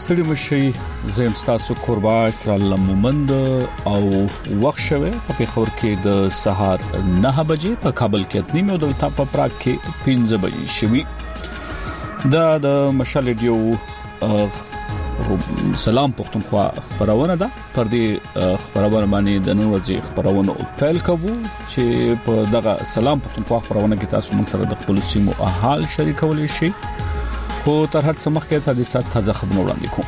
ستړي مشي زم تاسو قربا اسرائیل مومند او وخت شوه په خبر کې د سهار 9 بجې په کابل کې اتنی او دلته په پراګ کې 15 بجې شوي د مشال ریډیو سلام پښتونخوا خبرونه ده پر دې خبرونه باندې د نن ورځې خبرونه پیل کوو چې په دغه سلام پښتونخوا خبرونه کې تاسو موږ سره د خپل سیمو احوال شریکولای شئ خو تر هر څه مخکې تاسو خبرونه وړاندې کوم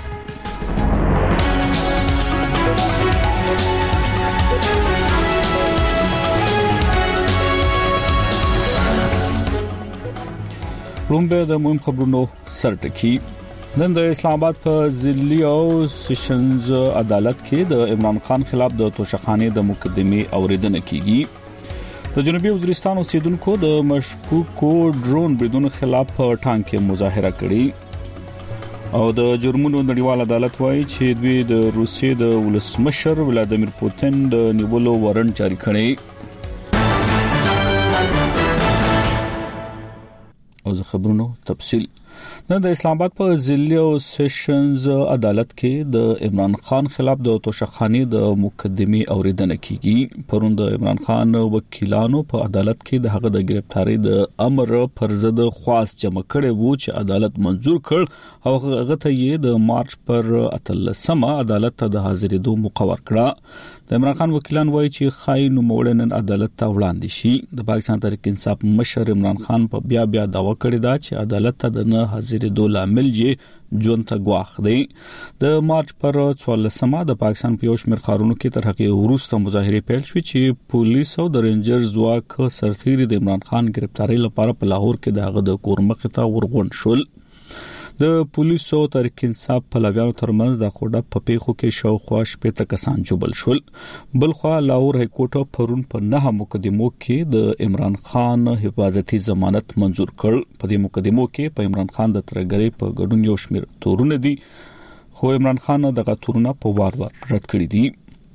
رومبه د مهم خبرونو سرټکی نن د اسلام آباد په ضلعي او سیشنز عدالت کې د عمران خان خلاف د توشخانه د مقدمه اوریدنه کیږي د جنوبي وزیرستان اوسیدونکو د مشکوکو ډرون بریدونو خلاف په ټانګ کې مظاهره کړې او د جرمونو نړیوال عدالت وایي چې دوی د روسیې د ولسمشر ولادیمیر پوتین د نیولو وارنټ جاری کړی او خبرونو تفصیل نن د اسلام آباد په ضلعي او سیشنز عدالت کې د عمران خان خلاف د توشخانه د مقدمه اوریدنه کیږي پروند د عمران خان وکیلانو په عدالت کې د هغه د گرفتاری د امر پر ضد خواست جمع کړي وو چې عدالت منزور کړ او هغه ته یې د مارچ پر 13 عدالت ته د حاضرېدو مقرر کړه د عمران خان وکیلان وایي چې خاين موړنن عدالت ته وړاندې شي د پاکستان تحریک انصاف مشر عمران خان په بیا دعوا کړې ده چې عدالت ته د نه حاضرېدو لامل یې جون ته غواخ دی د مارچ پر 14 د پاکستان په یو شمېر ښارونو کې تر هغه وروسته مظاهره پیل شوې چې پولیس او د رینجر ځواک سرتیري د عمران خان گرفتاری لپاره په لاهور کې دغه د کورمخ ته ورغون شول د پولیسو تحریک انصاف په لویانو ترمنځ د خوډه په پیخو کې شاوخوا شپږ کسان جوړل شول بلخوا لاهور های کورټ پرون په 9 مقدمو کې د عمران خان حفاظتي ضمانت منزور کړ په دې مقدمو کې په عمران خان د ترګری په ګډون یو شمېر تورونه دي خو عمران خان دغه تورونه په وار رد کړی دي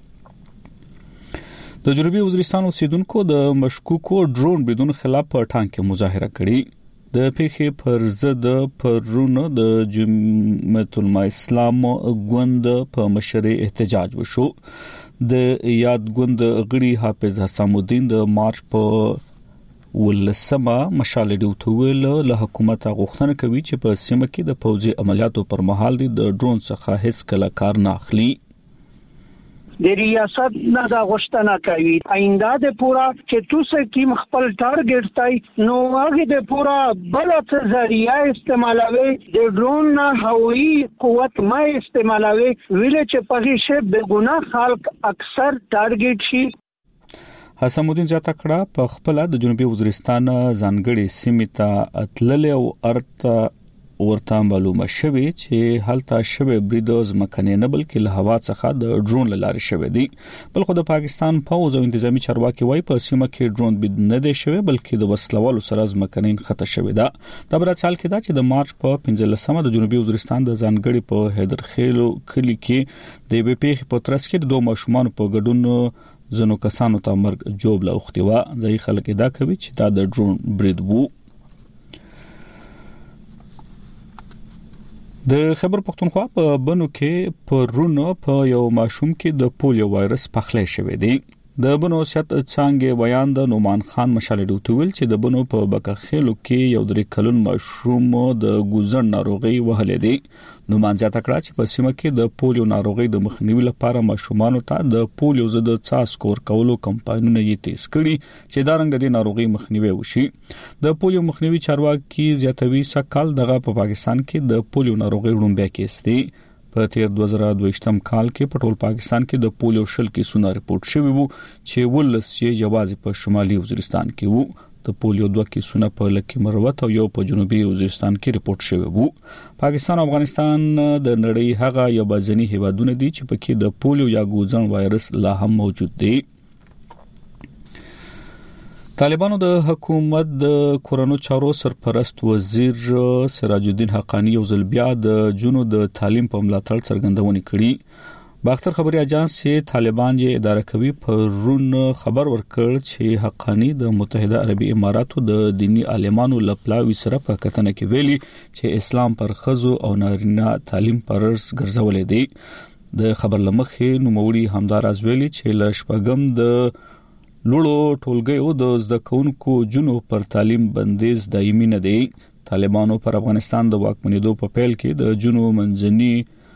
د جنوبي وزیرستان اوسیدونکو د مشکوکو ډرون بریدونو خلاف په ټانګ کې مظاهره کړې د پیښې پر ضد پرونه د جمعیت العلماء اسلام غوند په مشرۍ احتجاج وشو د یاد غوند غړي حافظ حسام الدین د مارچ په ولسمه مشال ډیوټویل له حکومت غوښتنه کوي چې په سیمه کې د فوجي عملیاتو پر مهال د ډرون څخه هیڅ کله کار نه اخلي د ریاست نه دا غوښتنه کوي آینده د پورا چې تاسو کې خپل ټارګټ تای نو هغه د پورا بل څه ذریعہ استعمالوي د ډرون نه هوایی قوت ما استعمالوي ویل چې په هیڅ به ګناه خلک اکثر ټارګټ شي حسام الدین زیاته کړه په خپل د جنوبي وزیرستان ځانګړي سیمه ته اتلل او ارته ورته معلومه شوه چې هلته شوه بریدوز مکنه نه بلکې له هوا څخه د ډرون لارې شوه دي بل خو د پاکستان فوج او انتظامی چارواکي وایي په سیمه کې ډرون بد نه دی شوه بلکې د وسلوالو سره مکنین خطر شوه ده د برچال کې دا چې د مارچ په 15 د جنوبي وزیرستان د ځانګړي په حیدرخیلو کلی کې د بي پی په ترڅ کې دوه ماشومان په ګډون زنو کسانو ته مرګ جوړ لوختي و ځای خلک دا کوي چې دا د ډرون برید وو د خبر پښتونخوا په بنو کې پرونه په یو ماشوم کې د پولیو وایرس پخلی شوی دی د بنو سیات څنګه بیان د نومان خان مشال ډوټویل چې د بنو په بکخېلو کې یو درې کلن ماشوم د ګوزن ناروغي وهلې دی نومان ځا تکړه چې په سیمه کې د پولیو ناروغي د مخنیوي لپاره ماشومان ته د پولیو ضد څاڅکو ورکولو کمپاینونه یې تیز کړي چې دا رنګ د ناروغي مخنیوي وشي د پولیو مخنیوي چارواکي زیاتوي سکهال دغه په پاکستان کې د پولیو ناروغي لومبیا کیس دی په تیر 2022م کال کې په ټول پاکستان کې د پولیو شل کیسونه رپورټ شوي وو چې ولس یې یوازې په شمالي وزیرستان کې وو د پولیو 2 کیسونه په لکه مروت او یو په جنوبي وزیرستان کې رپورټ شوي وو پاکستان او افغانستان د نړۍ هغه یوازینی هیوادونه دي چې پکې د پولیو یا ګوزن وایرس لا هم موجود دی طالبانو د حکومت د کورونو چارو سرپرست وزیر سراج الدین حقانی یو ځل بیا د جنو د تعلیم په ملاتړ څرګندونه کړې باختر خبري اژانس چې طالبان یې اداره کوي پرون خبر ورکړ چې حقانی د متحده عربی اماراتو د دینی عالمانو لپلاوي سره په کتنه کې ویلي چې اسلام پر خزو او نارینه تعلیم پرس ګرځولې دی د خبر لمخې نوموړي همدار از ویلي چې لشپګم د لوړو ټولګیو د زده کوونکو جنو پر تعلیم بندیز دایمي نه دی طالبانو پر افغانستان د واکمنیدو په پیل کې د جنو منځني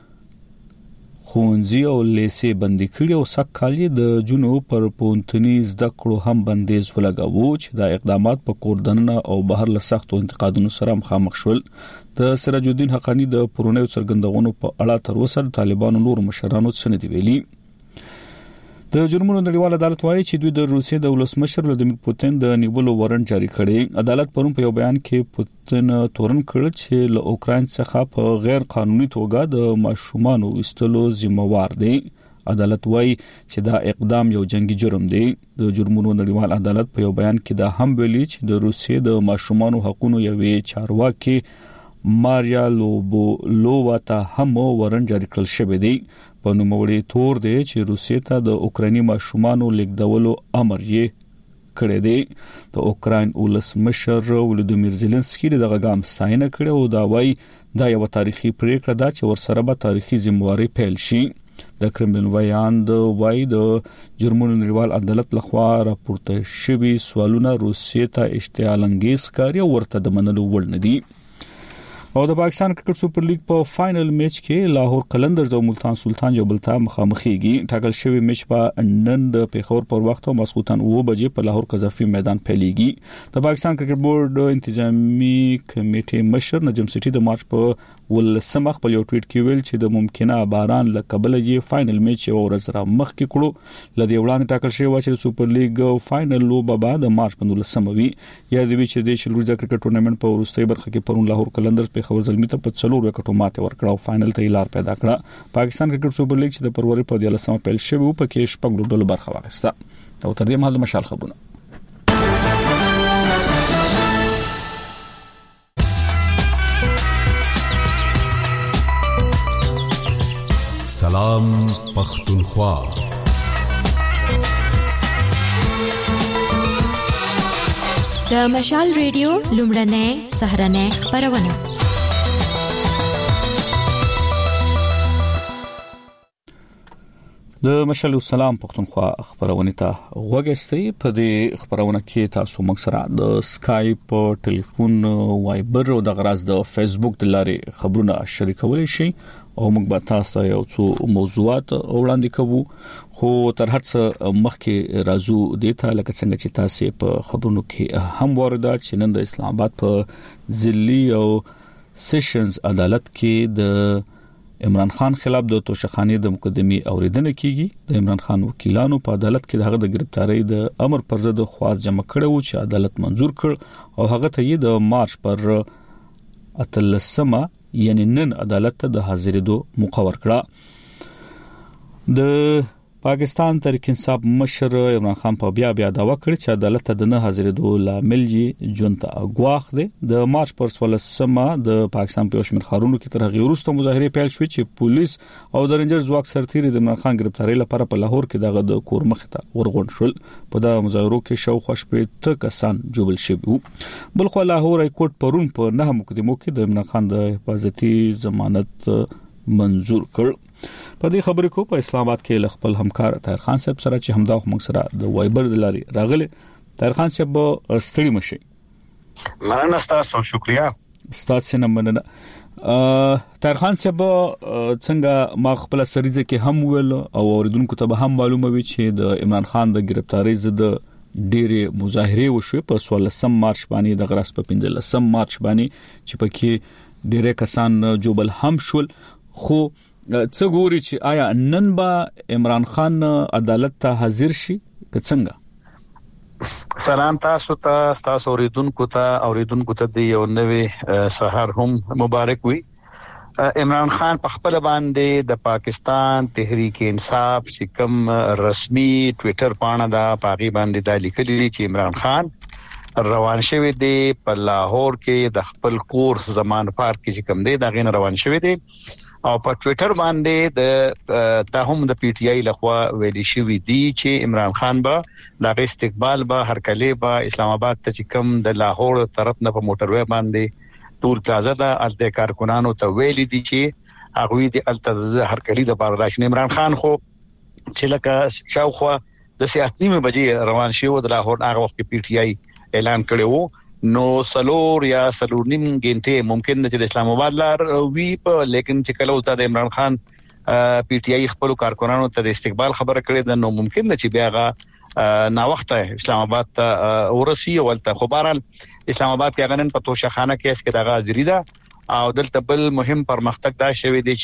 خونځي او لیسې بندي کړي او سکهالي د جنو پر پونتني زده کړو هم بندیز ولګاوه چې دا اقدامات په کوردنه او بهر له سختو انتقادونو سره مخامخ شول د سراج الدین حقانی د پرونیو څرګندونو په اړه تر اوسه طالبانو نور مشرانو څه نه دی ویلي د جرمونو نړیوال عدالت وایي چې دوی د روسیې د ولسمشر ولادیمیر پوتین د نیولو وارنټ جاری کړی عدالت پرون په یو بیان کې پوتین تورن کړ چې له اوکرين څخه په غیر قانوني توګه د ماشومانو استلو ذمہوار دی عدالت وایي چې دا اقدام یو جنگي جرم دی د جرمونو نړیوال عدالت په یو بیان کې دا هم ویلي چې د روسیې د ماشومانو حقوقو یوې چارواکي ماریا لوبولووا ته هم وارنټ جاری کړل شوی دی په نوموړي تور دی چې روسیې ته د اوکراني ماشومانو لیکدولو امر یې کړی دی د اوکراین ولسمشر ولادیمیر زيلنسکي دغه ګام ستاینه کړې او دا وایي دا یو تاریخي پریکړه ده چې ورسره به تاریخي ذمہواری پیل شي د کرملین وایان د وای د جرمونو نړیوال عدالت لخوا راپورته شوی سوالونه روسیې ته اشتعال انگیز کاری ورته د منلو وړ نه دي او د پاکستان کرکټ سپر لیګ په فائنل میچ کې لاهور قلندرز او ملتان سلطان یو بل ته مخامخېږي ټاکل شوی میچ په نن د پیښور پر وخت او مسعودان 9 بجې په لاهور قذافي میدان پیلېږي د پاکستان کرکټ بورډ انتظامی کمیټې مشر نجم سټي د مارچ په ولسمه خپل یو ټویټ کې ویل چې د ممکنه باران لکبل یې فائنل میچ یو ورځ را مخ کې کړو لدی وړاندې ټاکل شوی و چې سپر لیګ فائنل لوبه بعد مارچ په ولسمه وی یا د وی چې د شلوري کرکټ ټورنمنت په وروستۍ برخه کې پرون لاهور قلندرز په خبر زلمی ته په 4 وکټو ماته ورکړه او فائنل ته لار پیدا کړه پاکستان کرکټ سپر لیګ چې د فروری په 13 پیل شوی په کې شپږ ډول برخه واخیسته او تر دې مهال د مشال خبرونه سلام پختونخوا د مشال ریډیو لومړنۍ سهرنۍ خبرونه د مشال سلام پختونخوا خبرونه ته غوږستئ په دې خبرونه کې تاسو موږ سره د اسکایپ ټلیفون وایبر او د غراز د فیسبوک د لارې خبرونه شریکولای شئ او موږ به تاسو یو څو موضوعات وړاندې کوو خو تر هڅه مخکې راځو د ته لکه څنګه چې تاسو په خبرونو کې هم ورده چې نن د اسلام آباد په ضلعي او سیشنز عدالت کې د عمران خان خلاف د توشخانی د مقدمه اوریدنه کیږي د عمران خان وکیلانو په عدالت کې دغه د گرفتاری د امر پر ضد خواست جمع کړو چې عدالت منزور کړ او هغه ته یې د مارچ پر اتلسمه یعنی نن عدالت ته د حاضرېدو مقرر کړه د پاکستان تحریک انصاف مشر عمران خان په بیا دعوا کړې چې عدالت ته د نه حاضرېدو لامل یې جونته غواخ دی د مارچ پر 16مه د پاکستان په شمیر خارونو کې تر هغه وروسته مظاهره پیل شوې چې پولیس او د رنجر ځواک سرتیري د عمران خان گرفتاری لپاره په لاهور کې دغه د کور مخ ته ورغون شول په دا مظاهرو کې شاوخوا شپږ کسان جوړل شوي بل خو لاهور ای کورټ پرون په نه مقدمو کې د عمران خان د حفاظتي ضمانت منزور کړ په دې خبرې کو په اسلام آباد کې خپل همکار طاهر خان صاحب سره چې همدا موږ سره د وایبر د لاري راغله طاهر خان صاحب ستړي مشي مننه تاسو شکریا تاسو نه مننه طاهر خان صاحب څنګه ما خپل سریزه کې هم ویل او اوریدونکو ته هم معلومه وي چې د عمران خان د گرفتاری ضد ډېرې مظاهره وشوه په 16 مارچ باندې د غرس په 15 مارچ باندې چې پکې ډېر کسان جوبل هم شول خو څه ګوري چې آیا نن به عمران خان عدالت ته حاضر شي که څنګه سلام تاسو اوریدونکو ته د یو نوې سحر هم مبارک وي عمران خان په خپل باندې د پاکستان تحریک انصاف چې کوم رسمي ټوئیټر پاڼه دا پاغي باندې دا لیکلي چې عمران خان روان شوی دی په لاهور کې د خپل کورس زمان پارک کې کوم دی دا غین روان شوی دی او په ټوئیټر باندې د هم د پی ټی آی لخوا ویل شوی دی چې عمران خان به د استقبال به هرکلی به اسلام آباد ته کوم د لاهور طرف نه په موټروي باندې ټول پلازا د الته کارکونانو ته ویل دي چې هغه د الته هرکلی د بار راشن عمران خان خو چې لکه شاوخوا د سیاسي بجې روان شي او د لاهور هغه وخت پی ټی آی اعلان کړو نو سلور یا سلور نیم غنټه ممکن نه چې د اسلام آباد لار وی په لیکن چې کله وتا د عمران خان پی ټی آی خپل کارکونانو ته د استقبال خبره کړې ده نو ممکن نه چې بیاغه نا وخت اسلام آباد ته ورسی ولته خبرال اسلام آباد کې غنن په توشخانه کیس کې دغه حاضری ده او دلته بل مهم پرمختګ دا شوی دی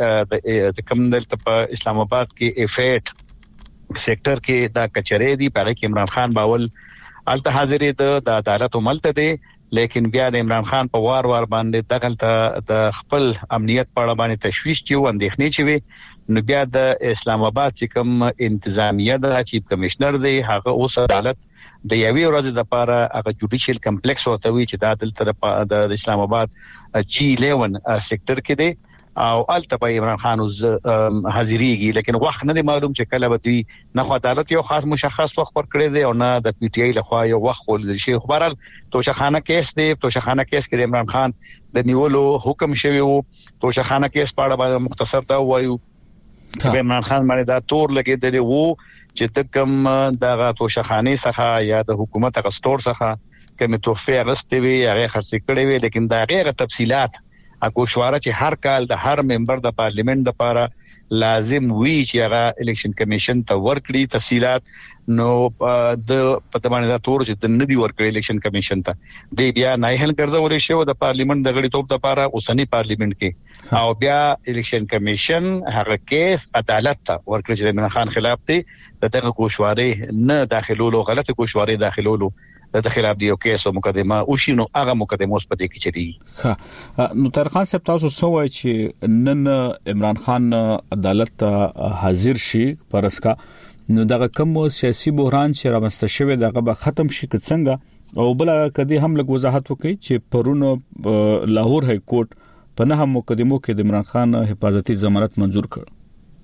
چې د کوم دلته په اسلام آباد کې افیټ سېکټر کې دا کچره دی په کې عمران خان باول الته حاضرې د عدالت عملته دی لیکن بیا د عمران خان په وار باندې دغلته د خپل امنیت په اړه باندې تشویش کیو اندېښنې چوي نو بیا د اسلام آباد چې کوم انتظامیه د چیف کمشنر دی هغه اوس عدالت د یوې ورځې لپاره هغه جوډیشل کمپلیکس ورته وی چې د دلته د اسلام آباد جی 11 سېکټر کې دی او الته په عمران خان حاضرېږي لیکن وخت نه دی معلوم چې کله به دوی نه خو عدالت یو خاص مشخص وخت پر کړی دی او نه د پی ټی آی لخوا یو وخت ولر شي خبرال توشخانه کیس کې د عمران خان د نیولو حکم شوی وو توشخانه کیس په اړه مختصر دا وایو چې عمران خان باندې دا تور لګیدلی وو چې تکم دغه توشخانه څخه یا د حکومت غستور څخه کومه توفیق غستې وی هغه خرڅ کړي وی لیکن دا غیر تفصيلات اكو شواره چې هر کال د هر ممبر د پارلیمنت لپاره لازم وی چې هغه الیکشن کمیشن ته ورکړي تفصيلات نو د پټمانه دا تور چې د ندي ورکړي الیکشن کمیشن ته دی بیا نه هل ګرځولې شو د پارلیمنت د غړي توپ لپاره اوسنی پارلیمنت کې او بیا الیکشن کمیشن هغه کیس عدالت ته ورکړي چې عمران خان خلاف دی دغه کوشواره نه داخلولو غلطه کوشواره داخلولو د خلاف دی یو کیس او مقدمه او شینو هغه مقدمه اوس پدې کې چي ها نو طاهر خان صاحب تاسو سوای چې نن عمران خان عدالت حاضر شي پرسکا نو دغه کوم سیاسي بحران چې رامنځته شوی دغه به ختم شي څنګه او بل کدي هم لږ وضاحت وکړي چې پرونو لاهور های کورټ په نه مقدمو کې د عمران خان حفاظتي ضمانت منزور کړ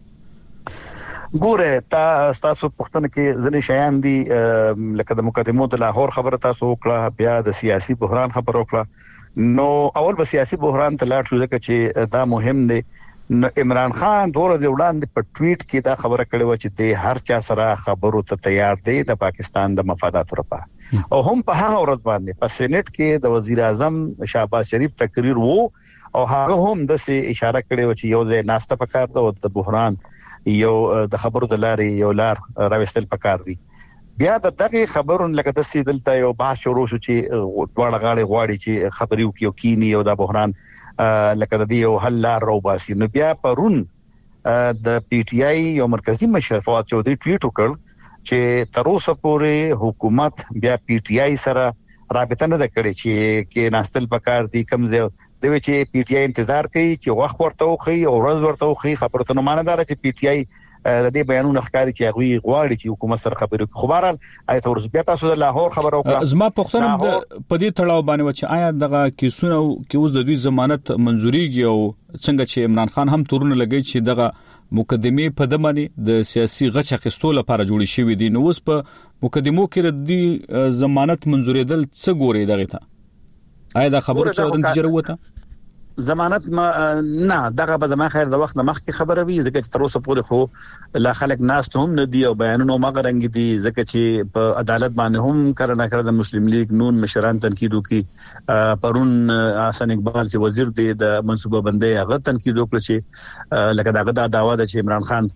ګوره تاسو پښتون کې ځنې شیان دي لکه د مقدمو د لاهور خبره تاسو وکړه بیا د سیاسي بحران خبره وکړه نو اول به سیاسي بحران ته لاړ شو ځکه چې دا مهم دی نو عمران خان دوه ورځې وړاندې په ټویټ کې دا خبره کړې و چې د هر چا سره خبرو ته تیار دی د پاکستان د مفاداتو لپاره او هم په هغه ورځ باندې په سېنات کې د وزیر اعظم شهباز شریف تقریر وو او هغه هم د اشاره کړې و چې یو د ناسته پکار ده او د بحران یو د خبرو د لارې یو لار راوستل پکار دي بیا د دغه خبرون لکه د سیدلته یو بحث شروع شو چې دواړه غاړي غواړي چې خبريو کې کینی او د بحران لکه د یو حل لار راوباسي نو بیا پرون د پی ټی آی یو مرکزی مشر فواد چودھری ټویټ وکړ چې تر اوسه پورې حکومت بیا پی ټی آی سره رابطه نه کړې چې کې ناستل پکار دي کم زه د وی چې پی ټی آی انتظار کوي چې وخت ورته وخی او ورځ ورته وخی خبرته نه ماندار چې پی ټی آی د دې بیانونو ښکاری چې هغه غواړي چې حکومت سره خبرې خبرال آیت ورس بیا تاسو د لاهور خبرو کړه زما پښتنه په دې تړاو باندې و چې آیا دغه کیسونه کې اوس د دوی ضمانت منزوريږي او څنګه چې عمران خان هم تورونه لګی چې دغه مقدمه په دمنه د سیاسي غچ اخیستو لپاره جوړ شوی دي نو اوس په مقدمو کې د ضمانت منزورېدل څه ګوري دغه ته آیا دا خبره څه نتیجه وروته ضمانت ما نه دغه به زما خیر د وخت مخکې خبره وي ځکه چې تر اوسه پورې خو لا خلک ناس ته هم نه دی او بیانونه مغرنګ دي ځکه چې په عدالت باندې هم کړه کړه د مسلم لیگ نون مشران تنقید وکي پرون حسن اقبال چې وزیر دی د منصوبه بندي هغه تنقید وکړي چې لکه دغه دا داوا ده چې عمران خان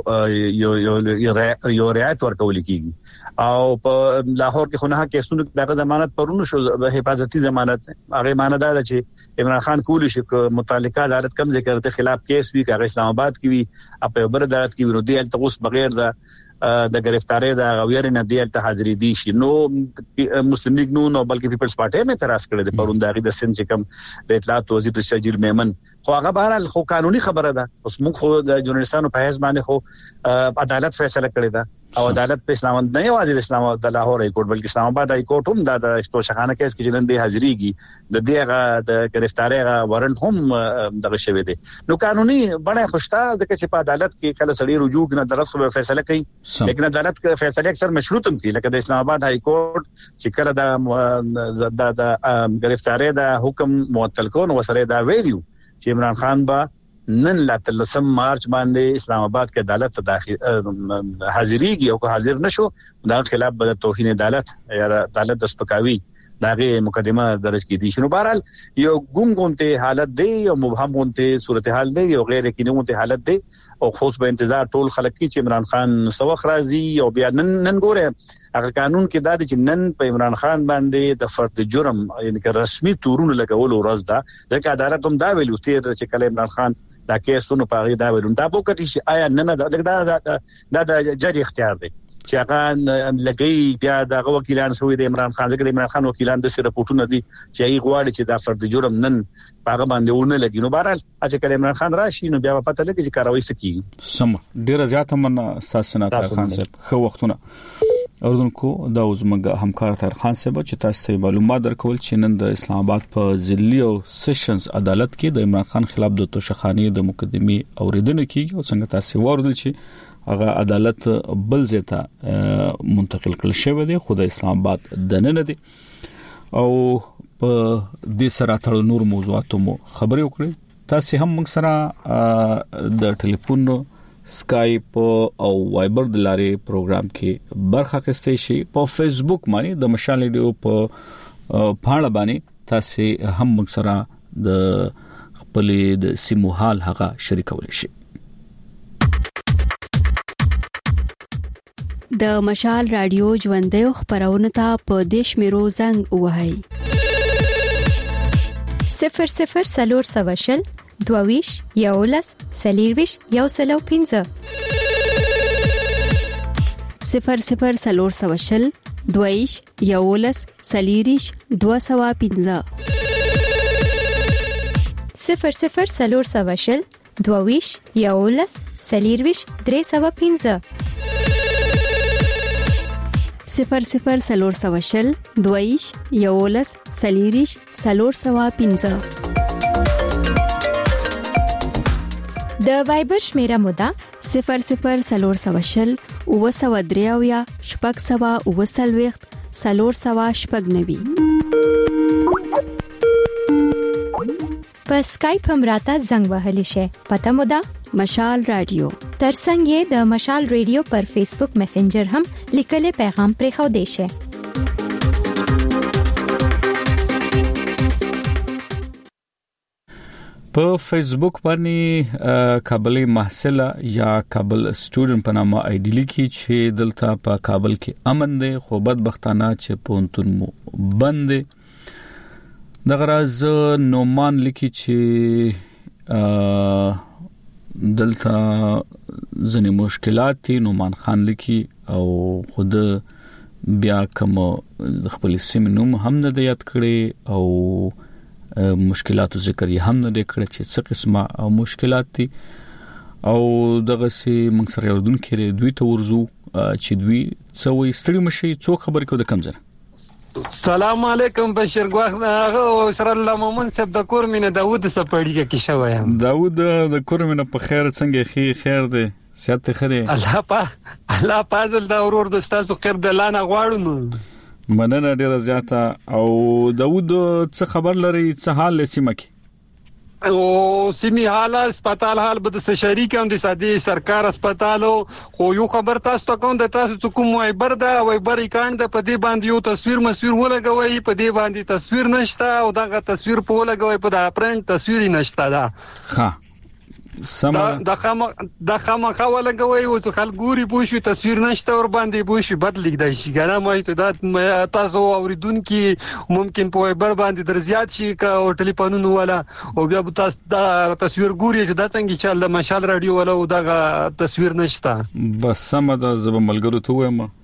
ته یو رعایت ورکول کیږي او په لاهور کې خونه کیسونو دغه ضمانت پرونو شو حفاظتي ضمانت هغه معنی دا ده چې عمران خان کولی متعلقه عدالت کم ذکر ته خلاف کیس وی کاغه اسلام آباد کی وی په بر عدالت کی ورودی ال تغوس بغیر د گرفتاری د غویر نه دی ته حاضری دي شي نو مسلم لیگ نو بلکې پیپلز پارټي مې اعتراض کړی د پرونداري د سند چې کم د اطلاعات وزیر شجیل میمن خو هغه بهر خو قانوني خبره ده اوس موږ خو د جورنالستانو په حساب باندې خو عدالت فیصله کړی ده او عدالت په اسلام نه یوازې اسلام او د لاهور های کورټ بلکې اسلام آباد های کورټ هم د توشخانه کیس کې جنن دی حاضرېږي د دېغه د گرفتاری وارنټ هم دغه شوی دی نو قانوني بڼه خوشتا د چې په عدالت کې کله سړي رجوع کنه عدالت خو فیصله کوي لیکن عدالت کې فیصله اکثر مشروط هم کوي لکه د اسلام آباد های کورټ چې کله د گرفتاری د حکم معطل کول وسره دا ویلو چې عمران خان با نن لا 13 مارچ باندې اسلام آباد کې عدالت ته حاضرېږي او که حاضر نشو دا خلاف به توهین عدالت یا عدالت د سپکاوي داغه مقدمه درج کیدی شنو بهرحال یو ګونګونته حالت دی یو مبهم غونته صورتحال دی یو غیر یقیني حالت دی او خو به انتظار ټول خلک چې عمران خان سوخ راځي او بیا نن ګوره هغه قانون کې دا چې نن په عمران خان باندې د فرد جرم یعنی که رسمي تورونه لګول ورځ دا د عدالت هم دا ویلو تیر چې کله عمران خان دا کیسونو پاغي دا ویلو دا وکړي چې آیا نه دا د جج اختیار دی چې هغه لګي بیا د وکیلان سوی د عمران خان ځکه د عمران خان وکیلان د سره رپورټونه دي چې ای غواړي چې دا فرد جرم نن پاغه باندې ونه لګي نو بهرحال چې کله عمران خان راشي نو بیا پته لګي چې کاروي سکی سم ډیر زیات من ساسنات خان صاحب خو وختونه اوردونکو دا زموږ همکار طاهر خان صاحب چې تاسو ته معلومات درکول چې نن د اسلام آباد په ضلعي او سیشنز عدالت کې د عمران خان خلاف د توشخانی د مقدمه اوریدنه کیږي او څنګه تاسو وردل چې هغه عدالت بل ځای منتقل کړل شوی دی خو د اسلام آباد دننه دی او په دې سره تر نور موضوعاتو مو خبرې وکړې تاسو هم موږ سره د ټلیفون سکایپ او وایبر د لارې پروګرام کې برخه اخیستئ شي په فیسبوک باندې د مشال ریډیو په پاڼه باندې تاسو هم موږ سره د خپل د سیمو حال هغه شریکول شي د مشال رادیو ژوندې خبرونه ته په دیش میرو زنګ وهاي 00 22 یولس سلیرویش یو سلو 15 00 22 یولس سلیریش 215 00 22 یولس سلیرویش 315 00 22 یولس سلیریش 315 د وایبر شمیره مودا 00 وسودریاویا شپږ سوا وسلويخت سلور سوا شپږ نوي په سکایپ هم راته زنګ وهلی شي پته مودا مشال رادیو ترڅنګ د مشال رادیو پر فیسبوک میسنجر هم لیکلي پیغام پرې خو دی شي په فیسبوک باندې کابل محصله یا کابل سټوډنټ په نامه آیډي لیکي چې دلته په کابل کې امن دی خو بدبختانه چې پونتون مو بند د غراز نومان لیکي چې دلته ځنې مشکلات دي نومان خان لیکي او خود بیا کوم خپل سیم نوم هم نه یاد کړي او مشکلاتو ذکر یې هم نه کړی چې څه قسمه مشکلات دي او دغه سي موږ سره اردن کې دوی ته ورزو چې دوی څه وي ستړي مشي څو خبر کو د کم زره السلام علیکم بشیر ګواخ هغه سره الله مومن صاحب د کور مینه داوود سپړی کې شوی داوود د کور مینه په خیر څنګه خیر دی سیادت خره الله پازل دا ورور د تاسو خیر د لانه غواړو نو مننه ډیره زیاته او داوود څه خبر لري څه حال لسیمه کې او سیمه حال هسپتال حال به د شریک هم د سادي سرکار هسپتالو خو یو خبر تاسو ته کوم د تاسو کوم وایبر دا وایبر کاند په دې باندې یو تصویر ولګوي په دې باندې تصویر نشته او دغه تصویر په ولګوي په د پرنټ تصویر نشته دا ها سم د خامخا ولګوي او خلګوري بوشي تصویر نشته ور باندې بوشي بد لیکدای شي ګره مې ته تاسو اوریدونکو ممکن په وایبر باندې در زیات شي او ټلیفونونو ولا او بیا تاسو دا تصویر ګوري چې دا څنګه چې د مشال رادیو ولا او دا تصویر نشته بس سم د زب ملګرو ته وایم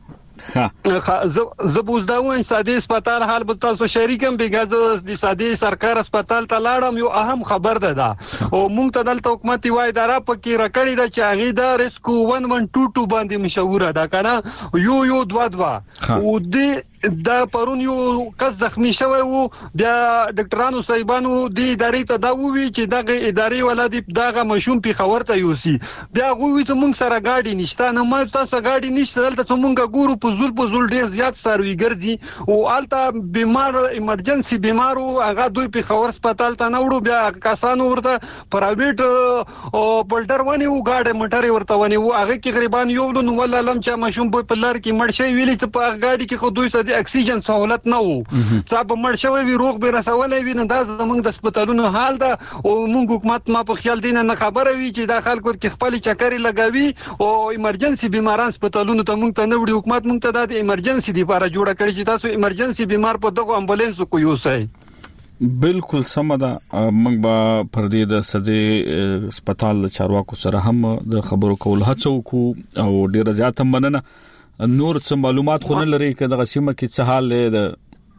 زبوز دا وین ساده هسپتال حال به تاسو شریکم بګاز د ساده سرکار هسپتال ته لاړم یو اهم خبر ده او مونږ ته دلته حکومت وای اداره پکې راکړی دا چې هغه د ریسکو 1122 باندې مشوره ده کنه یو 22 او دا پرون یو کس زخمی شوی وو بیا ډاکټرانو صاحبانو د ادارې ته دا وی چې دغه ادارې ولادي دغه مشوم په خبر ته یوسي بیا غوي ته مونږ سره گاډي نشته نه ما تاسو گاډي نشته دلته مونږ ګورو په زول ډیر زیات سروي ګرځي او الته بیمار ایمرجنسي بیمارو هغه دوی په خبر هسپتال ته نه وړو بیا کسانو ورته پرایویټ او بلډر ونی او گاډي موټر ورته ونی او هغه کې غریبان یو نو ولا لم چې مشوم په لار کې مړ شي ویلي چې په گاډي کې خو دوی اکسیجن سہولت نه وو صاحب مړ شوی وی روغ به رسولې وی نه دا زمونږ د هسپتالونو حال ده او مونږ حکومت ما په خیال دین نه خبره وی چې د خلکو کې خپل چکرې لګاوي او ایمرجنسي بیماران هسپتالونو ته مونږ ته نه وړي حکومت مونږ ته د ایمرجنسي لپاره جوړه کړی چې تاسو ایمرجنسي بیمار په دغه امبولانس کو یوسئ بالکل سم ده موږ به پر دې د سده هسپتال چارواکو سره هم د خبرو کول هڅه وکړو او ډیر زیات مننه نور څه معلومات خو نه لري کله غسیمه کې څه حال دی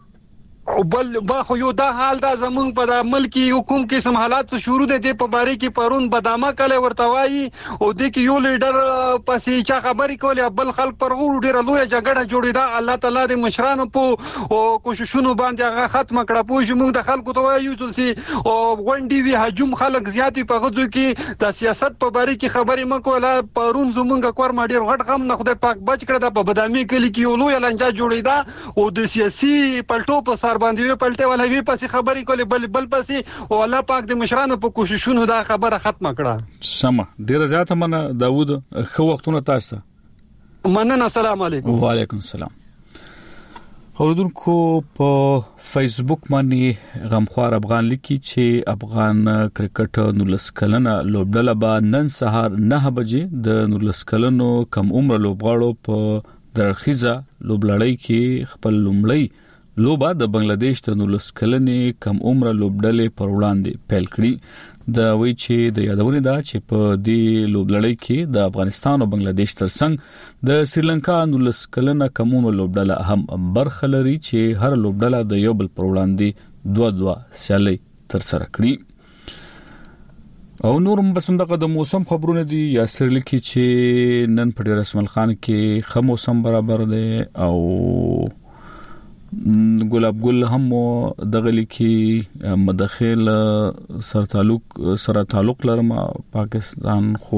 او بل با خو یو دا حال دا زمونږ په ملکی حکومت کې سم حالات شروع دي په باره کې پرون بدامه کله ورتوي او د کې یو لیډر پسې چا خبرې کولې بل خلک پر غوړ ډیر لوی جګړه جوړیدا الله تعالی د مشرانو په او کوششونو باندې هغه ختم کړه پوه شو موږ د خلکو ته وایو چې او غونډي وی هجوم خلک زیاتې په غوځو کې د سیاست په باره کې خبرې مکوله پرون زمونږ کور ما ډیر غټ غم نه خدای پاک بچ کړه د په بدامي کلی کې یو لوی لنجا جوړیدا او د سیاسي پلټو په باندې پلټه ولا وی پسې خبرې کولې بل پسې او الله پاک د مشرانو په کوششونو دا خبره ختمه کړه سم ډیر زیات منه داوود خو وختونه تاسو مننه السلام علیکم وعلیکم السلام اوردونکو په فیسبوک باندې غمخوار افغان لیکي چې افغان کرکټ نولس کلنه لوبډله به نن سهار 9 بجې د نولس کلنو کم عمر لوبغاړو په درخیزه لوبلړۍ کې خپل لومړی لوبا د بنگلاديش د نولس کلنې کم عمر لوبډلې پر وړاندې پیل کړي د وی چې د یادونه دا چې په دې لوبلړۍ کې د افغانستان او بنگلاديش ترڅنګ د سریلانکا نولس کلنه کم عمر لوبډله هم برخه لري چې هر لوبډله د یو بل پر وړاندې 2-2 سیالي تر سره کړي او نورم بسندغه د موسم خبرونه دي یا سرلکی چې نن په رسمل خان کې خو موسم برابر دی او ګلاب ګل هم دغه لیکي مداخل سره تعلق لرم پاکستان خو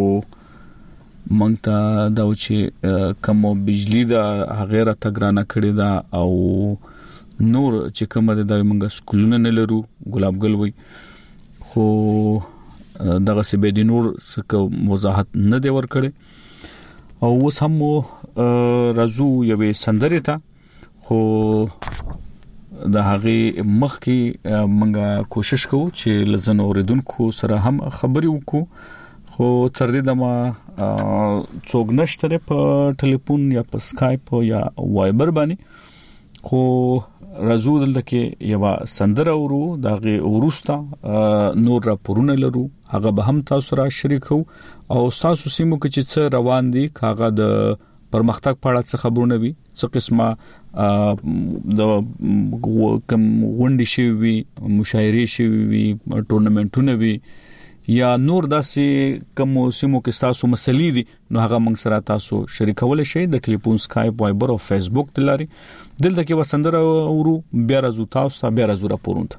مونږ دا چې کوم بجلی دا غیره تګرانه کړی دا او نور چې کوم د مونږ سکولونه نه لرو ګلاب ګل وي خو دغه سبه د نور څخه وضاحت نه دی ور کړی او اوس هم رازو یوې سندرې ته خو د هغه مخ کې منګه کوشش کوو چې لزن اوریدونکو سره هم خبري وکړو خو تر دې دمه څوک نشته په ټلیفون یا په اسکایپ یا وایبر باندې خو رازو دلته کې یو سندره ورو دغه ورستا نور راپورونه لرو هغه به هم تاسو را شریکو او تاسو سیمو کې چې روان دي کاغه د پرمختګ په اړه څه خبرونه وي څه قسمه د کوم غونډې شي وي مشاعرې شي وي ټورنمنټونه وي یا نور داسې کوم سیمو کې تاسو مسلې دي نو هغه موږ سره تاسو شریکول شي د ټلیفون اسکایپ وایبر او فیسبوک تلاري دلته کې وسندره ورو بیا رازو تاسو بیا رازو راپورونه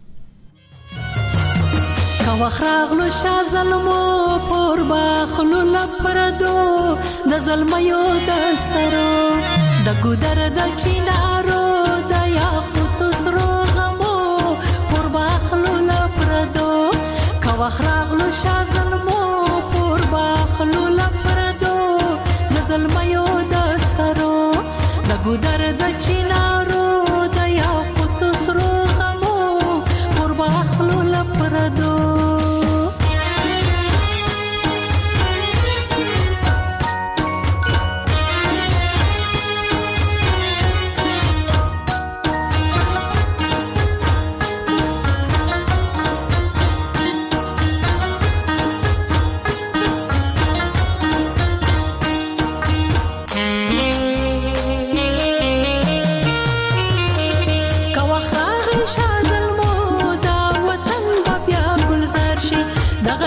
کا وخراغلو شا ظلمو پر باخلو لپردو د ظلميو د سرو د ګودر د چینارو د یاقوت سرو غمو پر باخلو لپردو کا وخراغلو شا ظلمو پر باخلو لپردو د ظلميو د سرو د ګودر د چینارو د یاقوت سرو غمو پر باخلو لپردو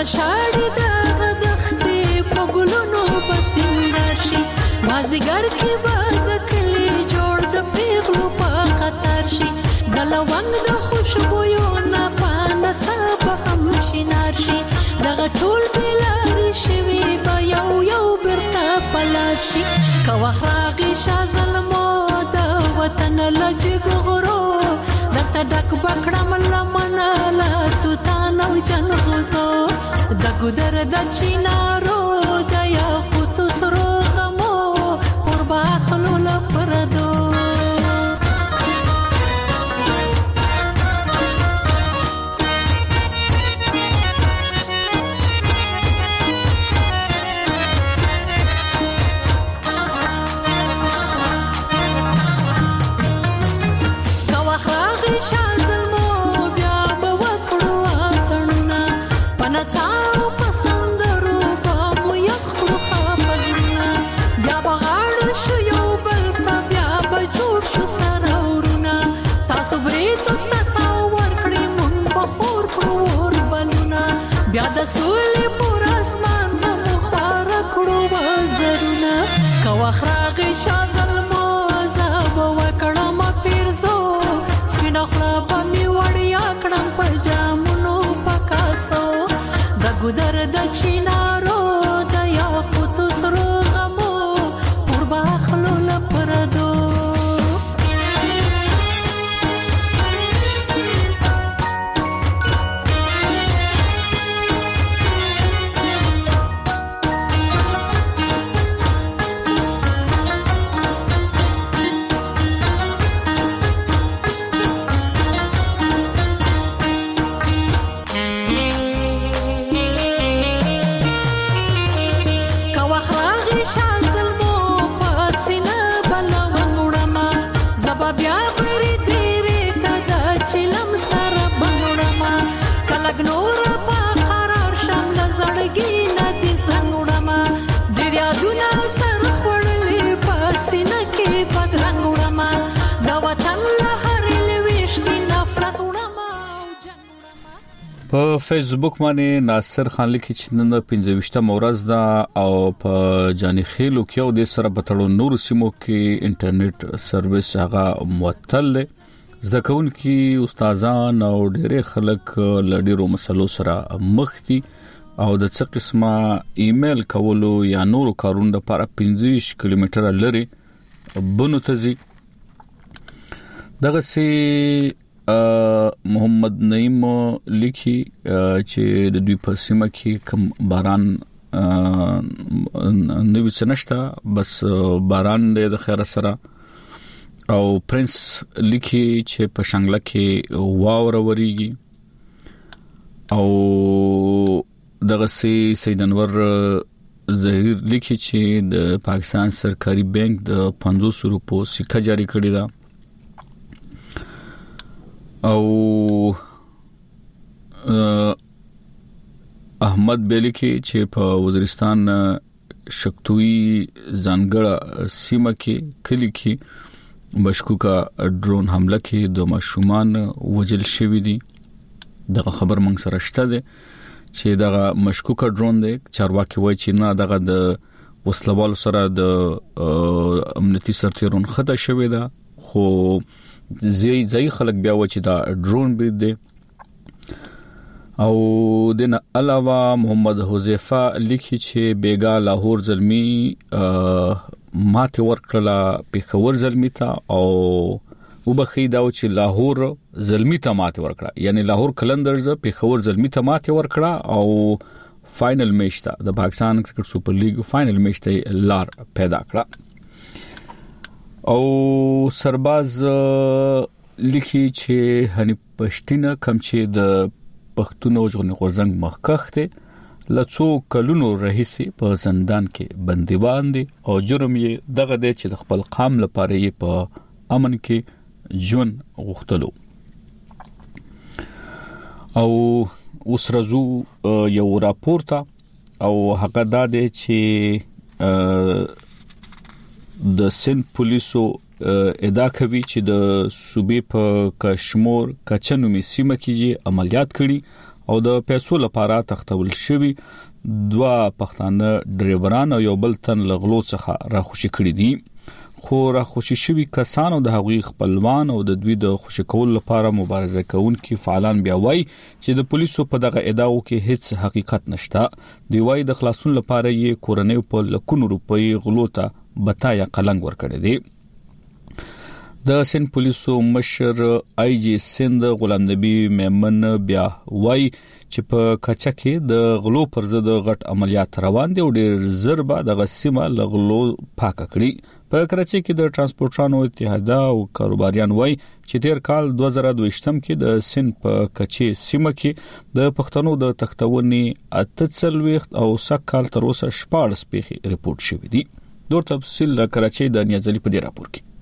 شاړي دغه دښتې په ګلونو په سینګار شي مازدیګر کې به د کلي جوړ د پیغلو په قطار شي د لونګ د خوشبویو نه پانه څه به هم شینار شي دغه ټول بلاري شوي به یو برته پلار شي که وخت راغی شاه ظلمو د وطن لجګ غرو دته ډک بکړم لمنه لا توتان او جنغوزو د ګودر د چینارو د یاقوت سرو غمو قربا خلو لپردو بیا د سولې پر اسمان د مخوار کړو وزرونه که وخت راغی شاه ظلمو زه به وکړم پیرزو سپینه خوله به مې وړیا کړم په جامونو په کاسو د ګودر د چینارو د یاقوتو سرو غمو پر باخلو لپردو په فیسبوک باندې ناصر خان لیکي چې نن 25 ورځ ده او په جاني خېلو کې او د سره بتړو نور سیمو کې انټرنیټ سرویس هغه معطل دی زده کوونکي استادان او ډېر خلک لړیرو مسلو سره مخ دي او د څه قسمه ایمیل کولو یا نور کارونو لپاره 15 کیلومتره لري بنو تزي دغه سي محمد نعیم لیکي چې د دوی په سیمه کې کم باران نوې سنشتا بس باران د خیر سره او پرنس لیکي چې په شانګله کې واور وريږي او دغه سید انور ظهیر لیکي چې د پاکستان سرکاري بانک د 500 روپو سکه جاری کړی دا او احمد بیلیکی چې په وزیرستان شکتوی ځانګړه سیمه کې کلی کې مشکوکه ډرون حمله کې د ماشومان وجل شوی دي دغه خبر موږ سره شته ده چې دغه مشکوکه ډرون دی چارواکي وایي چې نه دغه د وسلوال سره د امنیتي سرتیرون خطا شوی ده خو زی خلک بیا و چې دا ډرون برید دی او دنه علاوه محمد حذیفه لیکي چې بیګا لاهور زلمی ماته ورکړه پیښور زلمی ته او وبخي دا چې لاهور زلمی ته ماته ورکړه یعنی لاهور کلندرز پیښور زلمی ته ماته ورکړه او فائنل میچ ته د پاکستان کرکټ سپر لیګ فائنل میچ ته لار پیدا کړه او سرباز لیکي چې هني پښتینه کم چې د پښتون او ژغورنې غورځنګ مخکخته لڅو کلونو رئیسي په زندان کې بنديوان دي او جرم یې دغه دی چې د خپل قام لپاره یې په امن کې ژوند غوښتلو او وسرزو یو راپورته او هغه دا دی چې د سند پولیسو ادعا کوي چې د صوبې په کشمیر کچنومي سیمه کې عملیات کړي او د پیسو لپاره تختول شوی 2 پښتانه ډرایوران او یو بل تن لغلو څخه راخوشي کړی دي. خو راخوشي شوی کسانو د هغوی خپلوان او د دوی د خوشی کول لپاره مبارزه کوونکي فعالان بیا وایي چې د پولیسو په دغه ادعاو کې هیڅ حقیقت نشته. دی وایي د خلاصون لپاره یې کورنۍ په لکونو روپۍ غلو ته بتایا قلنګ ورکړی دی. د سند پولیسو مشر آی جی سند غلام نبی میمن بیا وایي چې په کچا کې د غلو پر ضد غټ عملیات روان دي او ډېر زربه د غسیمه لغلو پاک کړی. په کراچۍ کې د ترانسپورټانو اتحاد او کاروباریان وایي چې تیر کال 2022م کې د سند په کچې سیمه کې د پښتنو د تختونې 48 او سکهال تر اوسه 14 پیښې ریپورت شوې دي. نور تفصیل د کراچۍ د نیازلي په دې راپور کې.